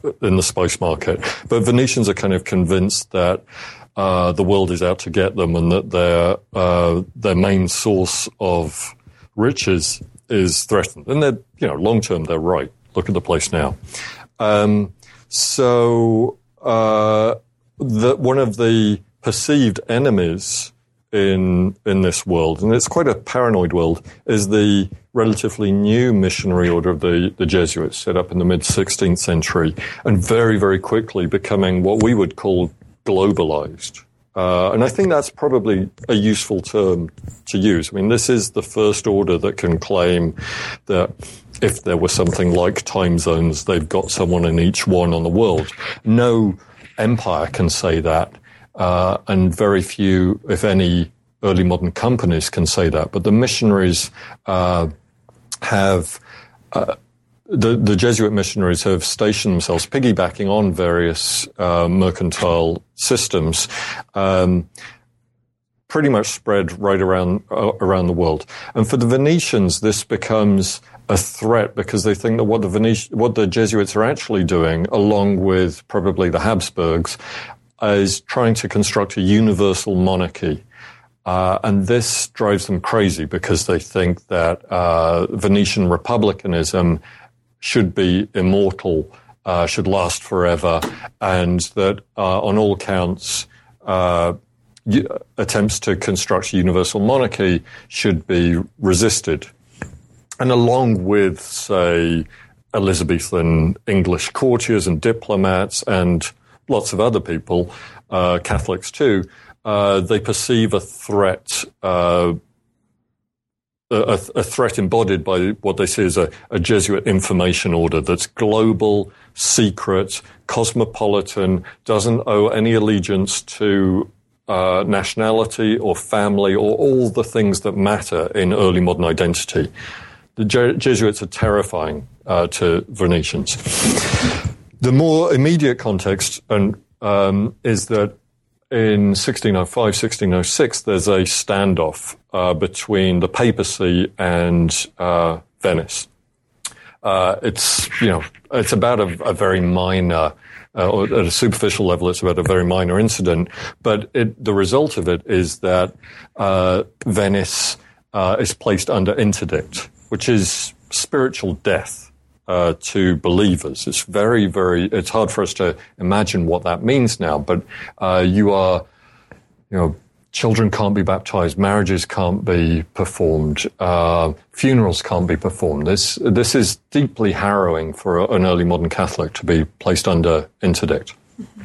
in the spice market. But Venetians are kind of convinced that uh, the world is out to get them, and that their uh, their main source of riches is threatened. And they're, you know, long term, they're right. Look at the place now. Um, so uh, the, one of the perceived enemies in in this world, and it's quite a paranoid world, is the relatively new missionary order of the, the Jesuits, set up in the mid-sixteenth century, and very, very quickly becoming what we would call globalized. Uh, and I think that's probably a useful term to use. I mean, this is the first order that can claim that if there were something like time zones, they've got someone in each one on the world. No empire can say that. Uh, and very few, if any, early modern companies can say that. But the missionaries uh, have, uh, the, the Jesuit missionaries have stationed themselves, piggybacking on various uh, mercantile systems, um, pretty much spread right around uh, around the world. And for the Venetians, this becomes a threat because they think that what the Veneti- what the Jesuits are actually doing, along with probably the Habsburgs, is trying to construct a universal monarchy. Uh, and this drives them crazy because they think that uh, Venetian republicanism should be immortal, uh, should last forever, and that uh, on all counts, uh, attempts to construct a universal monarchy should be resisted. And along with, say, Elizabethan English courtiers and diplomats and lots of other people, uh, Catholics too, uh, they perceive a threat, uh, a, a threat embodied by what they see as a, a Jesuit information order that's global, secret, cosmopolitan, doesn't owe any allegiance to uh, nationality or family or all the things that matter in early modern identity. The Je- Jesuits are terrifying uh, to Venetians. The more immediate context and, um, is that in sixteen oh five, sixteen oh six, there's a standoff uh, between the papacy and uh, Venice. Uh, it's, you know, it's about a, a very minor, uh, or at a superficial level, it's about a very minor incident, but it, the result of it is that uh, Venice uh, is placed under interdict, which is spiritual death. Uh, to believers. It's very, very, it's hard for us to imagine what that means now, but uh, you are, you know, children can't be baptized, marriages can't be performed, uh, funerals can't be performed. This, this is deeply harrowing for an early modern Catholic to be placed under interdict.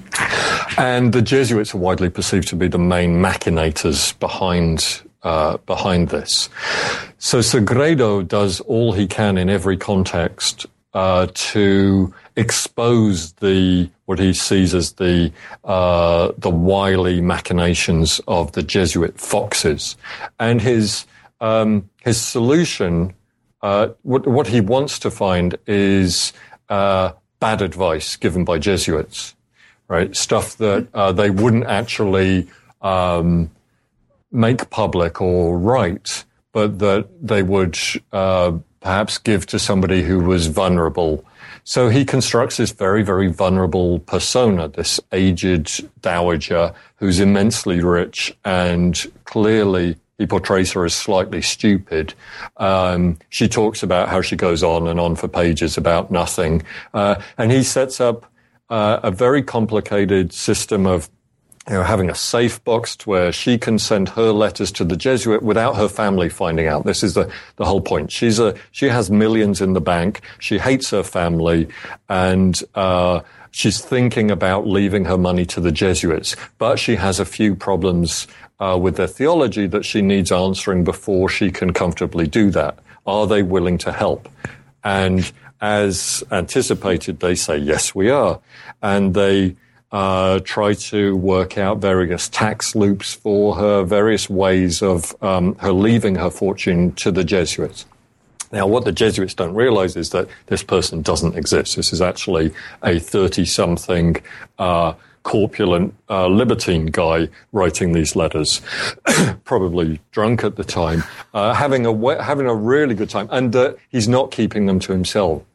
And the Jesuits are widely perceived to be the main machinators behind Uh, behind this. So Sagredo does all he can in every context uh, to expose the what he sees as the uh, the wily machinations of the Jesuit foxes, and his um, his solution, uh, what, what he wants to find is uh, bad advice given by Jesuits, right? Stuff that uh, they wouldn't actually Um, make public or write, but that they would uh, perhaps give to somebody who was vulnerable. So he constructs this very, very vulnerable persona, this aged dowager who's immensely rich, and clearly he portrays her as slightly stupid. Um, she talks about how she goes on and on for pages about nothing. Uh, and he sets up uh, a very complicated system of You know, having a safe box where she can send her letters to the Jesuit without her family finding out. This is the, the whole point. She's a, she has millions in the bank. She hates her family, and, uh, she's thinking about leaving her money to the Jesuits, but she has a few problems, uh, with their theology that she needs answering before she can comfortably do that. Are they willing to help? And as anticipated, they say, yes, we are. And they, Uh, try to work out various tax loops for her, various ways of um, her leaving her fortune to the Jesuits. Now, what the Jesuits don't realize is that this person doesn't exist. This is actually a thirty-something uh, corpulent uh, libertine guy writing these letters, probably drunk at the time, uh, having a having a really good time, and uh, he's not keeping them to himself.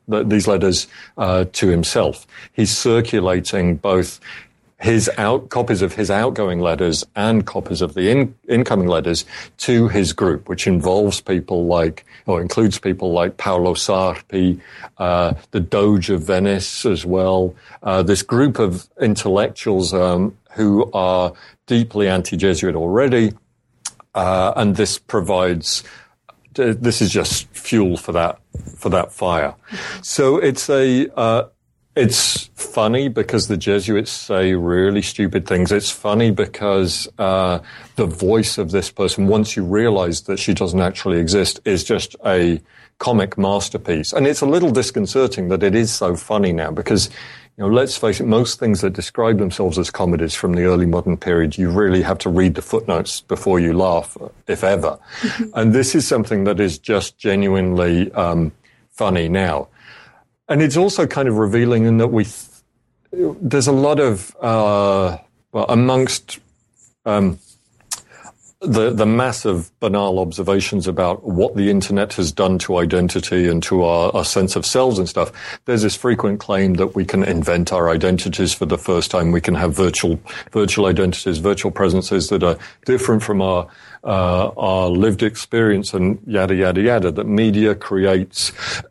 th- these letters uh, to himself. He's circulating both his out copies of his outgoing letters and copies of the in, incoming letters to his group, which involves people like, or includes people like Paolo Sarpi, uh, the Doge of Venice as well, uh, this group of intellectuals um, who are deeply anti-Jesuit already, uh, and this provides, this is just fuel for that, for that fire. So it's a, uh, It's funny because the Jesuits say really stupid things. It's funny because uh, the voice of this person, once you realize that she doesn't actually exist, is just a comic masterpiece. And it's a little disconcerting that it is so funny now because, you know, let's face it, most things that describe themselves as comedies from the early modern period, you really have to read the footnotes before you laugh, if ever. And this is something that is just genuinely um, funny now. And it's also kind of revealing in that we, th- there's a lot of, uh, well, amongst um, the the massive banal observations about what the internet has done to identity and to our, our sense of selves and stuff, there's this frequent claim that we can invent our identities for the first time. We can have virtual virtual identities, virtual presences that are different from our uh, our lived experience and yada, yada, yada, that media creates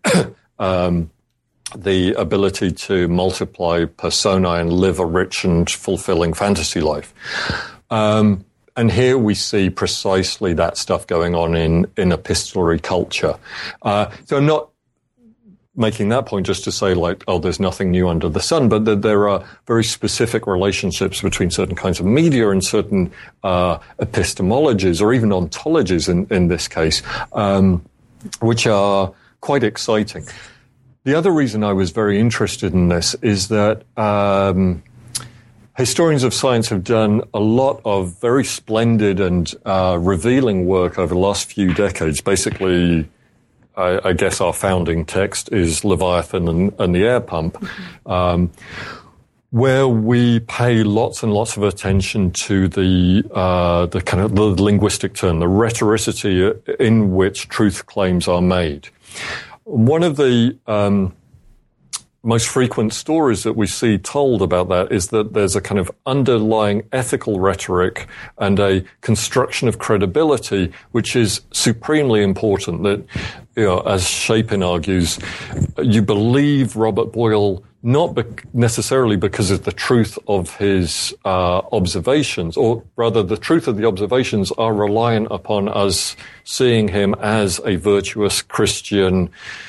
um the ability to multiply personae and live a rich and fulfilling fantasy life. Um, and here we see precisely that stuff going on in, in epistolary culture. Uh, so I'm not making that point just to say like, oh, there's nothing new under the sun, but that there are very specific relationships between certain kinds of media and certain uh, epistemologies or even ontologies in, in this case, um, which are quite exciting. The other reason I was very interested in this is that um, historians of science have done a lot of very splendid and uh, revealing work over the last few decades. Basically, I, I guess our founding text is Leviathan and, and the Air Pump, um, where we pay lots and lots of attention to the uh, the kind of the linguistic turn, the rhetoricity in which truth claims are made. One of the um, most frequent stories that we see told about that is that there's a kind of underlying ethical rhetoric and a construction of credibility, which is supremely important. That, you know, as Chapin argues, you believe Robert Boyle not be- necessarily because of the truth of his uh, observations, or rather the truth of the observations are reliant upon us seeing him as a virtuous Christian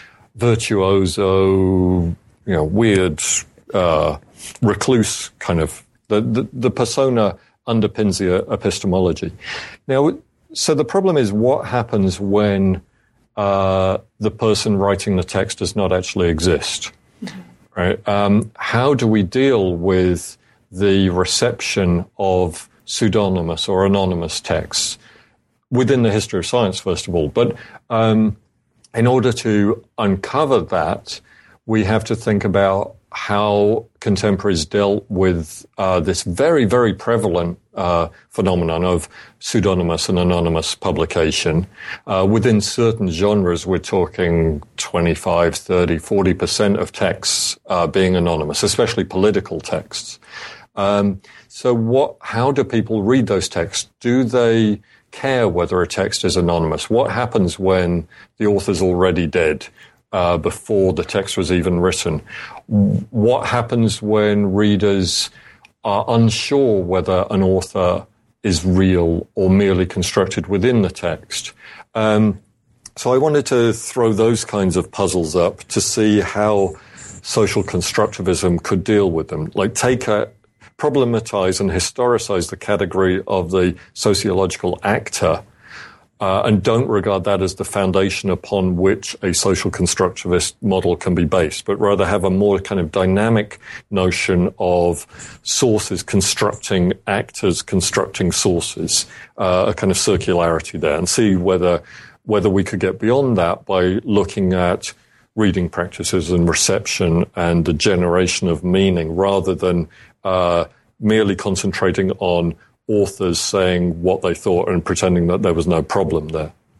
virtuoso, you know, weird uh, recluse kind of, the, the, the persona underpins the epistemology. Now, so the problem is what happens when uh, the person writing the text does not actually exist? Mm-hmm. Right? Um, how do we deal with the reception of pseudonymous or anonymous texts within the history of science, first of all? But um, in order to uncover that, we have to think about how contemporaries dealt with uh, this very, very prevalent uh, phenomenon of pseudonymous and anonymous publication. Uh, within certain genres, we're talking twenty-five, thirty, forty percent of texts uh, being anonymous, especially political texts. Um, so what, how do people read those texts? Do they care whether a text is anonymous? What happens when the author's already dead? Uh, before the text was even written? What happens when readers are unsure whether an author is real or merely constructed within the text? Um, so I wanted to throw those kinds of puzzles up to see how social constructivism could deal with them. Like take a, problematize and historicize the category of the sociological actor, Uh, and don't regard that as the foundation upon which a social constructivist model can be based, but rather have a more kind of dynamic notion of sources constructing actors, constructing sources, uh, a kind of circularity there, and see whether whether we could get beyond that by looking at reading practices and reception and the generation of meaning, rather than uh, merely concentrating on authors saying what they thought and pretending that there was no problem there. Right.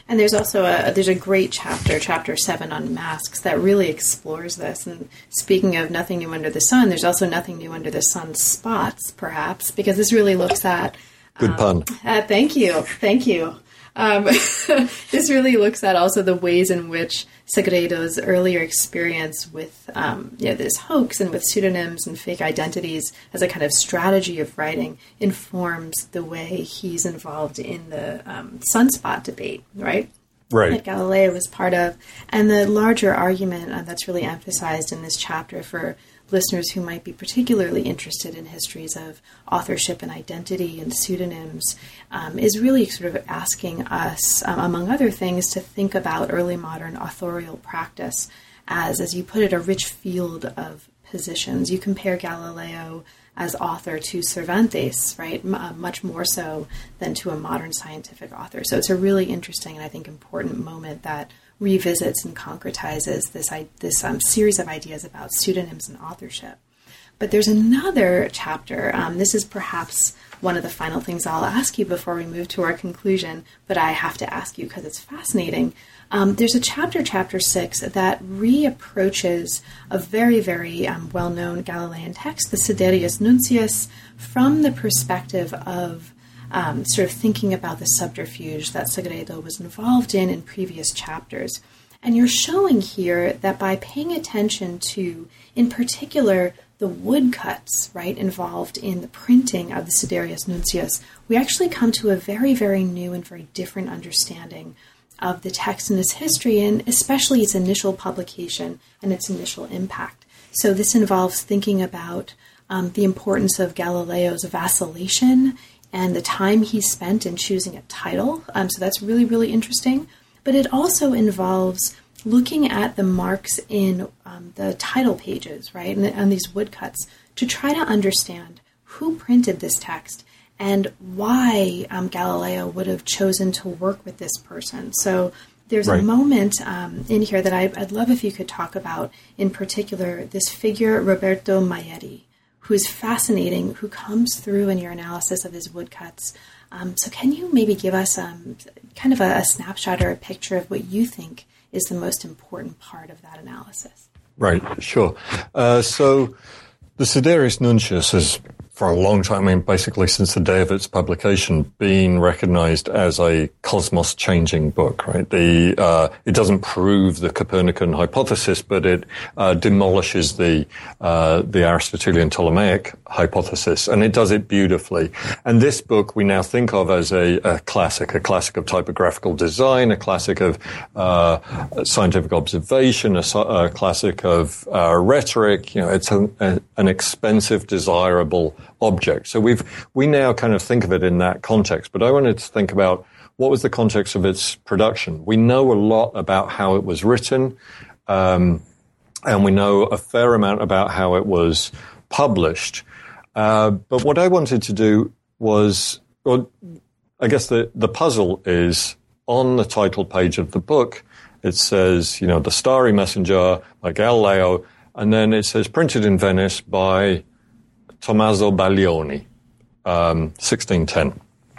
And there's also a there's a great chapter, chapter seven on masks, that really explores this. And speaking of nothing new under the sun, there's also nothing new under the sun spots, perhaps, because this really looks at good um, pun. Uh, thank you, thank you. Um, this really looks at also the ways in which Sagredo's earlier experience with um, you know, this hoax and with pseudonyms and fake identities as a kind of strategy of writing informs the way he's involved in the um, sunspot debate, right? Right. That Galileo was part of. And the larger argument uh, that's really emphasized in this chapter for listeners who might be particularly interested in histories of authorship and identity and pseudonyms um, is really sort of asking us, um, among other things, to think about early modern authorial practice as, as you put it, a rich field of positions. You compare Galileo as author to Cervantes, right, M- uh, much more so than to a modern scientific author. So it's a really interesting and I think important moment that revisits and concretizes this this um, series of ideas about pseudonyms and authorship. But there's another chapter. Um, this is perhaps one of the final things I'll ask you before we move to our conclusion, but I have to ask you because it's fascinating. Um, there's a chapter, chapter six, that reapproaches a very, very um, well-known Galilean text, the Siderius Nuncius, from the perspective of Um, sort of thinking about the subterfuge that Sagredo was involved in in previous chapters. And you're showing here that by paying attention to, in particular, the woodcuts, right, involved in the printing of the Siderius Nuncius, we actually come to a very, very new and very different understanding of the text and its history, and especially its initial publication and its initial impact. So this involves thinking about um, the importance of Galileo's vacillation and the time he spent in choosing a title. Um, so that's really, really interesting. But it also involves looking at the marks in um, the title pages, right, and, and these woodcuts to try to understand who printed this text and why um, Galileo would have chosen to work with this person. So there's right. a moment um, in here that I, I'd love if you could talk about, in particular, this figure, Roberto Maieri, who is fascinating, who comes through in your analysis of his woodcuts. Um, so can you maybe give us um, kind of a, a snapshot or a picture of what you think is the most important part of that analysis? Right, sure. Uh, so the Siderius Nuncius has, for a long time, I mean, basically since the day of its publication, been recognized as a cosmos-changing book, right? The, uh, it doesn't prove the Copernican hypothesis, but it, uh, demolishes the, uh, the Aristotelian Ptolemaic hypothesis, and it does it beautifully. And this book we now think of as a, a classic, a classic of typographical design, a classic of, uh, scientific observation, a, a classic of, uh, rhetoric. You know, it's a, a, an expensive, desirable object. So we've, we now kind of think of it in that context, but I wanted to think about what was the context of its production. We know a lot about how it was written, um, and we know a fair amount about how it was published. Uh, but what I wanted to do was, well, I guess the, the puzzle is on the title page of the book, it says, you know, The Starry Messenger by Galileo, and then it says printed in Venice by Tommaso Baglioni, um, sixteen ten.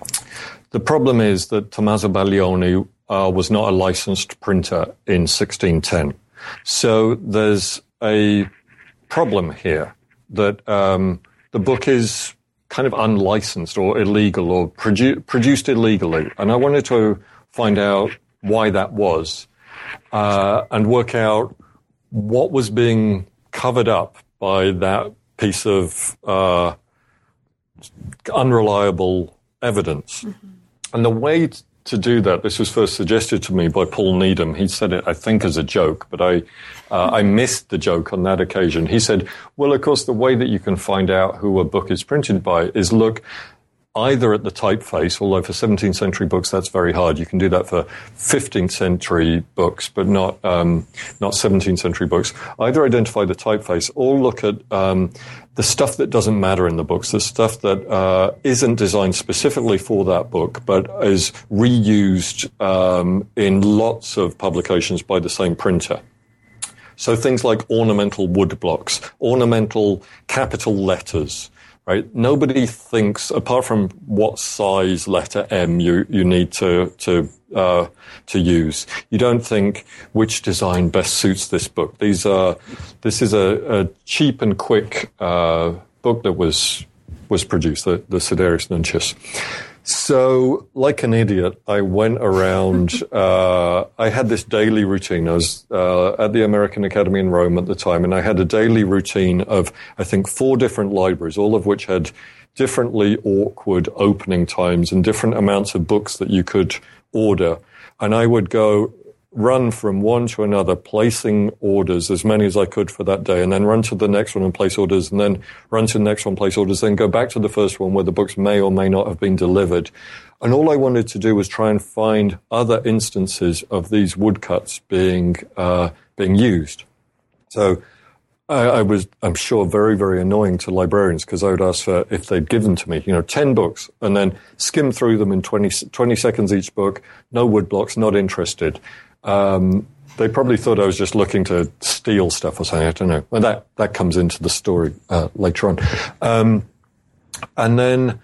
The problem is that Tommaso Baglioni uh, was not a licensed printer in sixteen ten. So there's a problem here that um, the book is kind of unlicensed or illegal or produ- produced illegally. And I wanted to find out why that was uh, and work out what was being covered up by that piece of uh, unreliable evidence. Mm-hmm. And the way t- to do that, this was first suggested to me by Paul Needham. He said it, I think, as a joke, but I uh, I missed the joke on that occasion. He said, well, of course, the way that you can find out who a book is printed by is look either at the typeface, although for seventeenth century books that's very hard. You can do that for fifteenth century books, but not um, not seventeenth century books. Either identify the typeface or look at um, the stuff that doesn't matter in the books, the stuff that uh, isn't designed specifically for that book, but is reused um, in lots of publications by the same printer. So things like ornamental wood blocks, ornamental capital letters, right? Nobody thinks, apart from what size letter M you, you need to, to, uh, to use. You don't think which design best suits this book. These are, this is a, a cheap and quick, uh, book that was, was produced, the, the Sidereus Nuncius. So, like an idiot, I went around, uh, I had this daily routine. I was, uh, at the American Academy in Rome at the time, and I had a daily routine of, I think, four different libraries, all of which had differently awkward opening times and different amounts of books that you could order. And I would go run from one to another, placing orders, as many as I could for that day, and then run to the next one and place orders, and then run to the next one, place orders, then go back to the first one where the books may or may not have been delivered. And all I wanted to do was try and find other instances of these woodcuts being, uh, being used. So I, I was, I'm sure, very, very annoying to librarians, because I would ask for, if they'd given to me, you know, ten books, and then skim through them in twenty, twenty seconds each book, no woodblocks, not interested. Um, they probably thought I was just looking to steal stuff or something. I don't know. Well, that, that comes into the story, uh, later on. Um, and then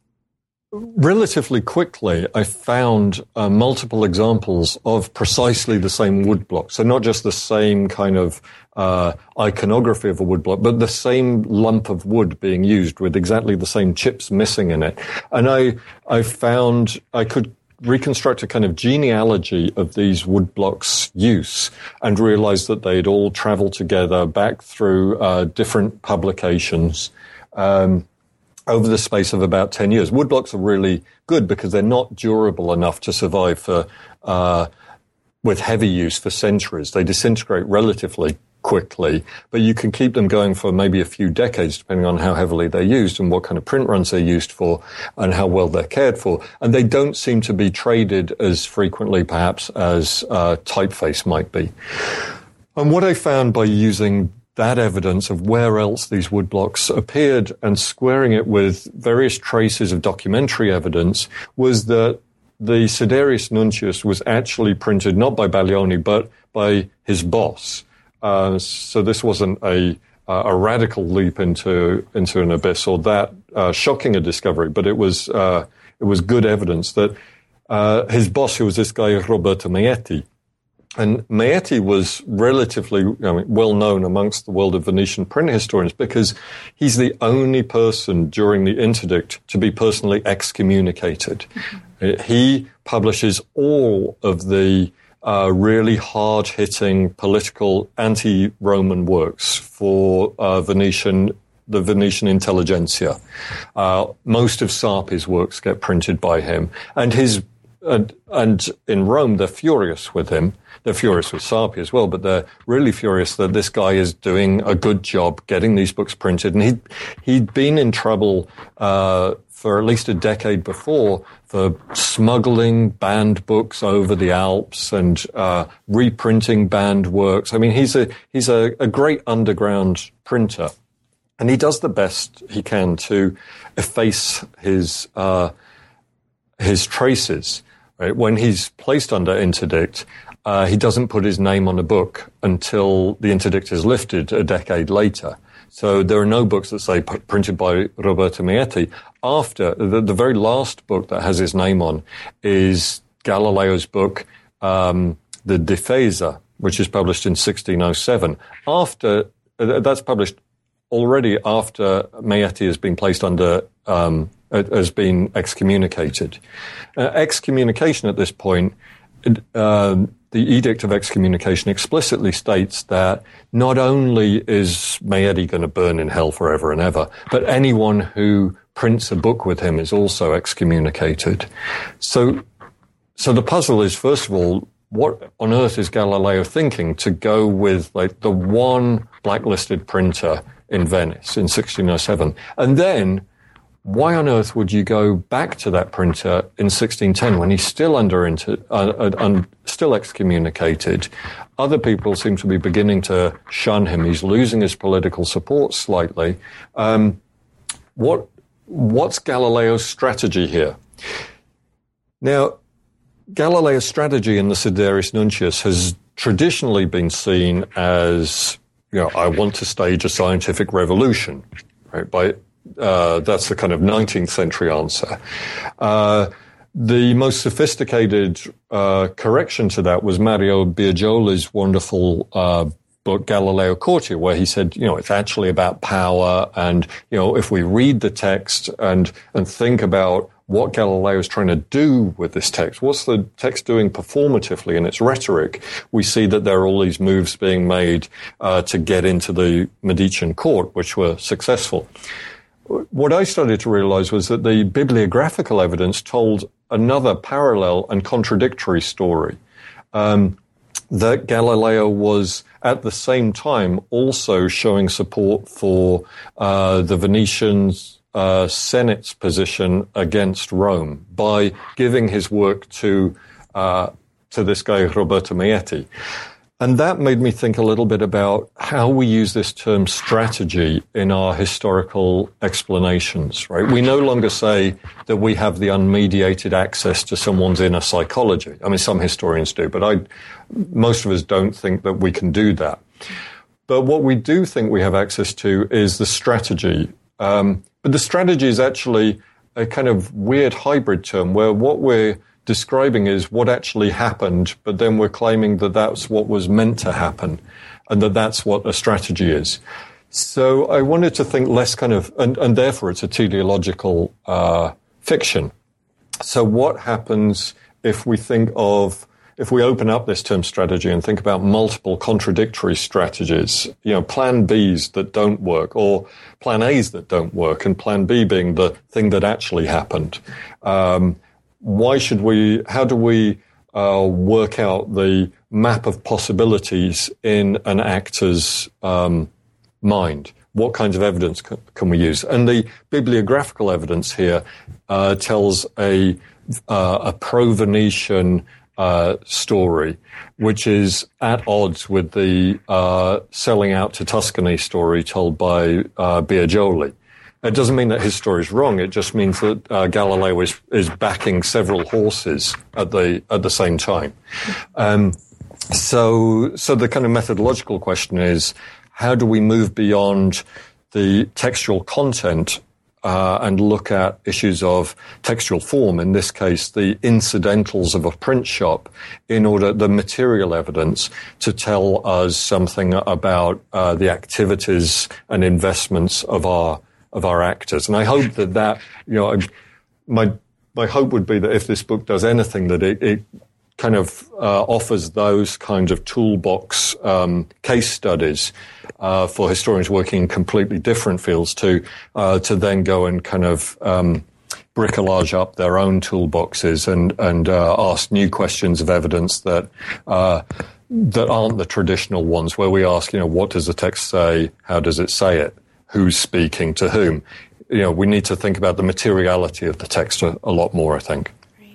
relatively quickly, I found uh, multiple examples of precisely the same woodblock. So not just the same kind of, uh, iconography of a woodblock, but the same lump of wood being used with exactly the same chips missing in it. And I, I found I could reconstruct a kind of genealogy of these woodblocks' use, and realized that they'd all traveled together back through uh, different publications um, over the space of about ten years. Woodblocks are really good because they're not durable enough to survive for uh, with heavy use for centuries. They disintegrate relatively quickly, but you can keep them going for maybe a few decades, depending on how heavily they're used and what kind of print runs they're used for and how well they're cared for. And they don't seem to be traded as frequently, perhaps, as uh, typeface might be. And what I found by using that evidence of where else these woodblocks appeared and squaring it with various traces of documentary evidence was that the Sidereus Nuncius was actually printed not by Baglioni, but by his boss. Uh, so this wasn't a, uh, a radical leap into, into an abyss or that, uh, shocking a discovery, but it was, uh, it was good evidence that, uh, his boss, who was this guy, Roberto Meetti, and Meetti was relatively, I mean, well known amongst the world of Venetian print historians because he's the only person during the interdict to be personally excommunicated. Mm-hmm. He publishes all of the Uh, really hard-hitting political anti-Roman works for uh, Venetian, the Venetian intelligentsia. Uh, most of Sarpi's works get printed by him, and his uh, and in Rome they're furious with him. They're furious with Sarpi as well, but they're really furious that this guy is doing a good job getting these books printed, and he he'd been in trouble uh, for at least a decade before for smuggling banned books over the Alps and uh, reprinting banned works. I mean, he's a he's a, a great underground printer, and he does the best he can to efface his uh, his traces. Right? When he's placed under interdict, uh, he doesn't put his name on a book until the interdict is lifted a decade later. So there are no books that say p- printed by Roberto Meetti. After, the, the very last book that has his name on is Galileo's book, um, The Difesa, which is published in sixteen oh seven. After, uh, that's published already after Meetti has been placed under, um, has been excommunicated. Uh, excommunication at this point, uh, the Edict of Excommunication explicitly states that not only is Meetti going to burn in hell forever and ever, but anyone who prints a book with him is also excommunicated. So, so the puzzle is, first of all, what on earth is Galileo thinking to go with like the one blacklisted printer in Venice in sixteen oh seven? And then, why on earth would you go back to that printer in sixteen ten when he's still under, inter, uh, uh, un, still excommunicated? Other people seem to be beginning to shun him. He's losing his political support slightly. Um, what, what's Galileo's strategy here? Now, Galileo's strategy in the Sidereus Nuncius has traditionally been seen as, you know, I want to stage a scientific revolution, right? By uh, that's the kind of nineteenth century answer. Uh, the most sophisticated uh, correction to that was Mario Biagioli's wonderful uh, book Galileo Courtier, where he said, you know, it's actually about power, and you know, if we read the text and and think about what Galileo is trying to do with this text, what's the text doing performatively in its rhetoric, we see that there are all these moves being made uh, to get into the Medicean court, which were successful. What I started to realize was that the bibliographical evidence told another parallel and contradictory story, um, that Galileo was at the same time also showing support for uh, the Venetians' Uh, Senate's position against Rome by giving his work to uh, to this guy Roberto Meietti. And that made me think a little bit about how we use this term strategy in our historical explanations, right? We no longer say that we have the unmediated access to someone's inner psychology. I mean, some historians do, but I, most of us don't think that we can do that. But what we do think we have access to is the strategy. Um, But the strategy is actually a kind of weird hybrid term where what we're describing is what actually happened, but then we're claiming that that's what was meant to happen and that that's what a strategy is. So I wanted to think less kind of, and, and therefore it's a teleological uh, fiction. So what happens if we think of If we open up this term strategy and think about multiple contradictory strategies, you know, plan Bs that don't work or plan As that don't work, and plan B being the thing that actually happened. Um, why should we, how do we uh, work out the map of possibilities in an actor's um, mind? What kinds of evidence can, can we use? And the bibliographical evidence here uh, tells a, uh, a pro-Venetian Uh, story, which is at odds with the uh, selling out to Tuscany story told by uh, Biagioli. It doesn't mean that his story is wrong. It just means that uh, Galileo is, is backing several horses at the at the same time. Um, so, so the kind of methodological question is, how do we move beyond the textual content Uh, and look at issues of textual form, in this case, the incidentals of a print shop, in order, the material evidence, to tell us something about uh, the activities and investments of our of our actors. And I hope that that, you know, my my hope would be that if this book does anything, that it, it kind of uh, offers those kinds of toolbox um, case studies uh, for historians working in completely different fields to uh, to then go and kind of um, bricolage up their own toolboxes and and uh, ask new questions of evidence that uh, that aren't the traditional ones, where we ask, you know, what does the text say? How does it say it? Who's speaking to whom? You know, we need to think about the materiality of the text a, a lot more, I think.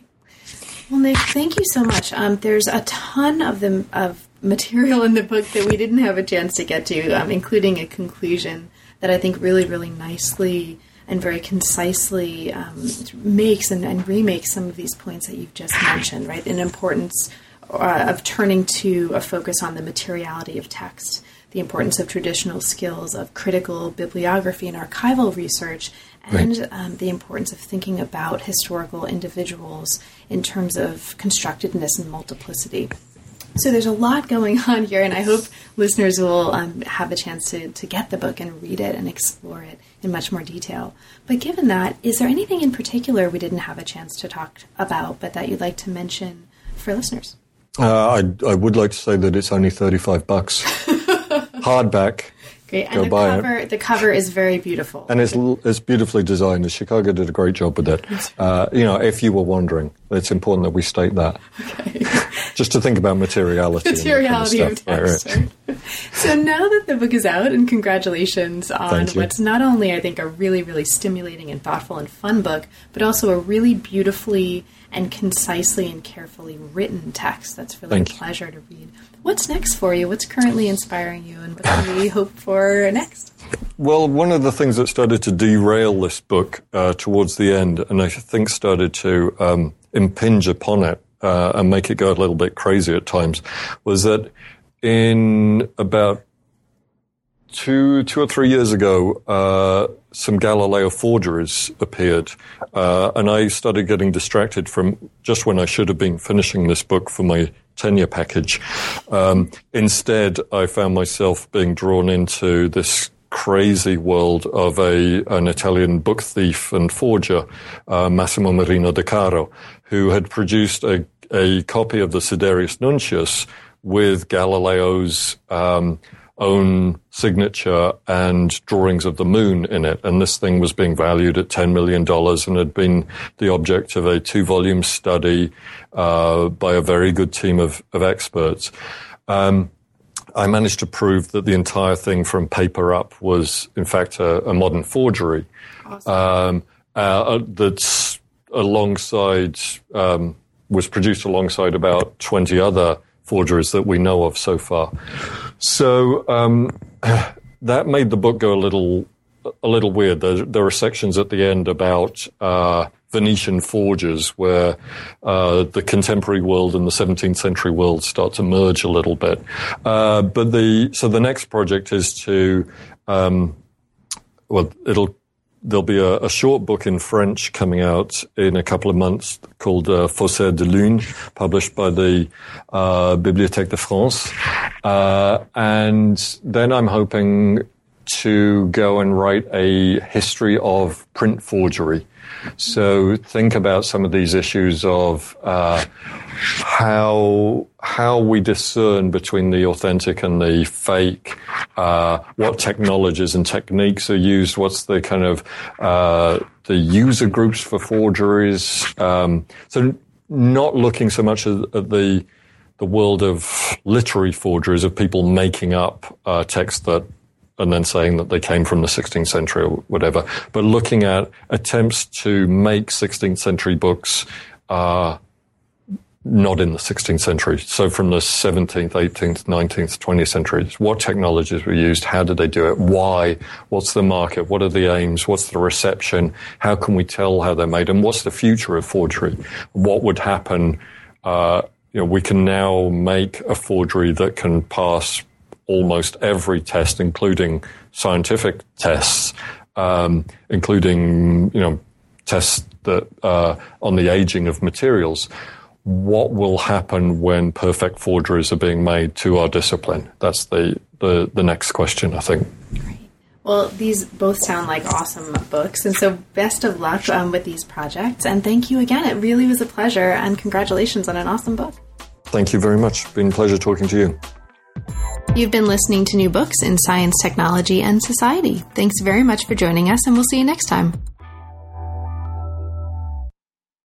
Well, Nick, thank you so much. Um, there's a ton of the of material in the book that we didn't have a chance to get to, um, including a conclusion that I think really, really nicely and very concisely um, makes and, and remakes some of these points that you've just mentioned, right? An importance uh, of turning to a focus on the materiality of text, the importance of traditional skills of critical bibliography and archival research, and right. um, the importance of thinking about historical individuals in terms of constructedness and multiplicity. So there's a lot going on here, and I hope listeners will um, have a chance to, to get the book and read it and explore it in much more detail. But given that, is there anything in particular we didn't have a chance to talk about, but that you'd like to mention for listeners? Uh, I, I would like to say that it's only thirty-five bucks. Hardback. Great, and the cover, the cover is very beautiful. And it's it's beautifully designed. Chicago did a great job with it. Uh, you know, if you were wondering, it's important that we state that. Okay. Just to think about materiality. Materiality and that kind of, of text. Right, right. So now that the book is out, and congratulations on what's not only, I think, a really, really stimulating and thoughtful and fun book, but also a really beautifully and concisely and carefully written text that's really Thank a pleasure you. to read. What's next for you? What's currently inspiring you, and what can we hope for next? Well, one of the things that started to derail this book uh, towards the end, and I think started to um, impinge upon it uh, and make it go a little bit crazy at times, was that in about two, two or three years ago, uh, some Galileo forgeries appeared, uh, and I started getting distracted from just when I should have been finishing this book for my tenure package. Um, instead, I found myself being drawn into this crazy world of a an Italian book thief and forger, uh, Massimo Marino De Caro, who had produced a, a copy of the Sidereus Nuncius with Galileo's um, own signature and drawings of the moon in it. And this thing was being valued at ten million dollars and had been the object of a two-volume study uh, by a very good team of, of experts. Um, I managed to prove that the entire thing from paper up was, in fact, a, a modern forgery. Awesome. Um, uh, that's alongside, um, was produced alongside about twenty other forgeries that we know of so far. So um, that made the book go a little, a little weird. There, there are sections at the end about uh, Venetian forgers, where uh, the contemporary world and the seventeenth century world start to merge a little bit. Uh, but the so the next project is to um, well, it'll there'll be a, a short book in French coming out in a couple of months called uh, Faussaires de Lune, published by the uh, Bibliothèque de France, uh, and then I'm hoping to go and write a history of print forgery. So think about some of these issues of uh, how how we discern between the authentic and the fake, uh, what technologies and techniques are used, what's the kind of uh, the user groups for forgeries. Um, so not looking so much at, at the the world of literary forgeries, of people making up uh, text that and then saying that they came from the sixteenth century or whatever, but looking at attempts to make sixteenth century books uh, not in the sixteenth century. So from the seventeenth, eighteenth, nineteenth, twentieth centuries, what technologies were used? How did they do it? Why? What's the market? What are the aims? What's the reception? How can we tell how they're made? And what's the future of forgery? What would happen? Uh, you know, we can now make a forgery that can pass almost every test, including scientific tests, um, including, you know, tests that uh, on the aging of materials. What will happen when perfect forgeries are being made to our discipline? That's the, the, the next question, I think. Great. Well, these both sound like awesome books, and so best of luck um, with these projects. And thank you again. It really was a pleasure, and congratulations on an awesome book. Thank you very much. It's been a pleasure talking to you. You've been listening to New Books in Science, Technology, and Society. Thanks very much for joining us, and we'll see you next time.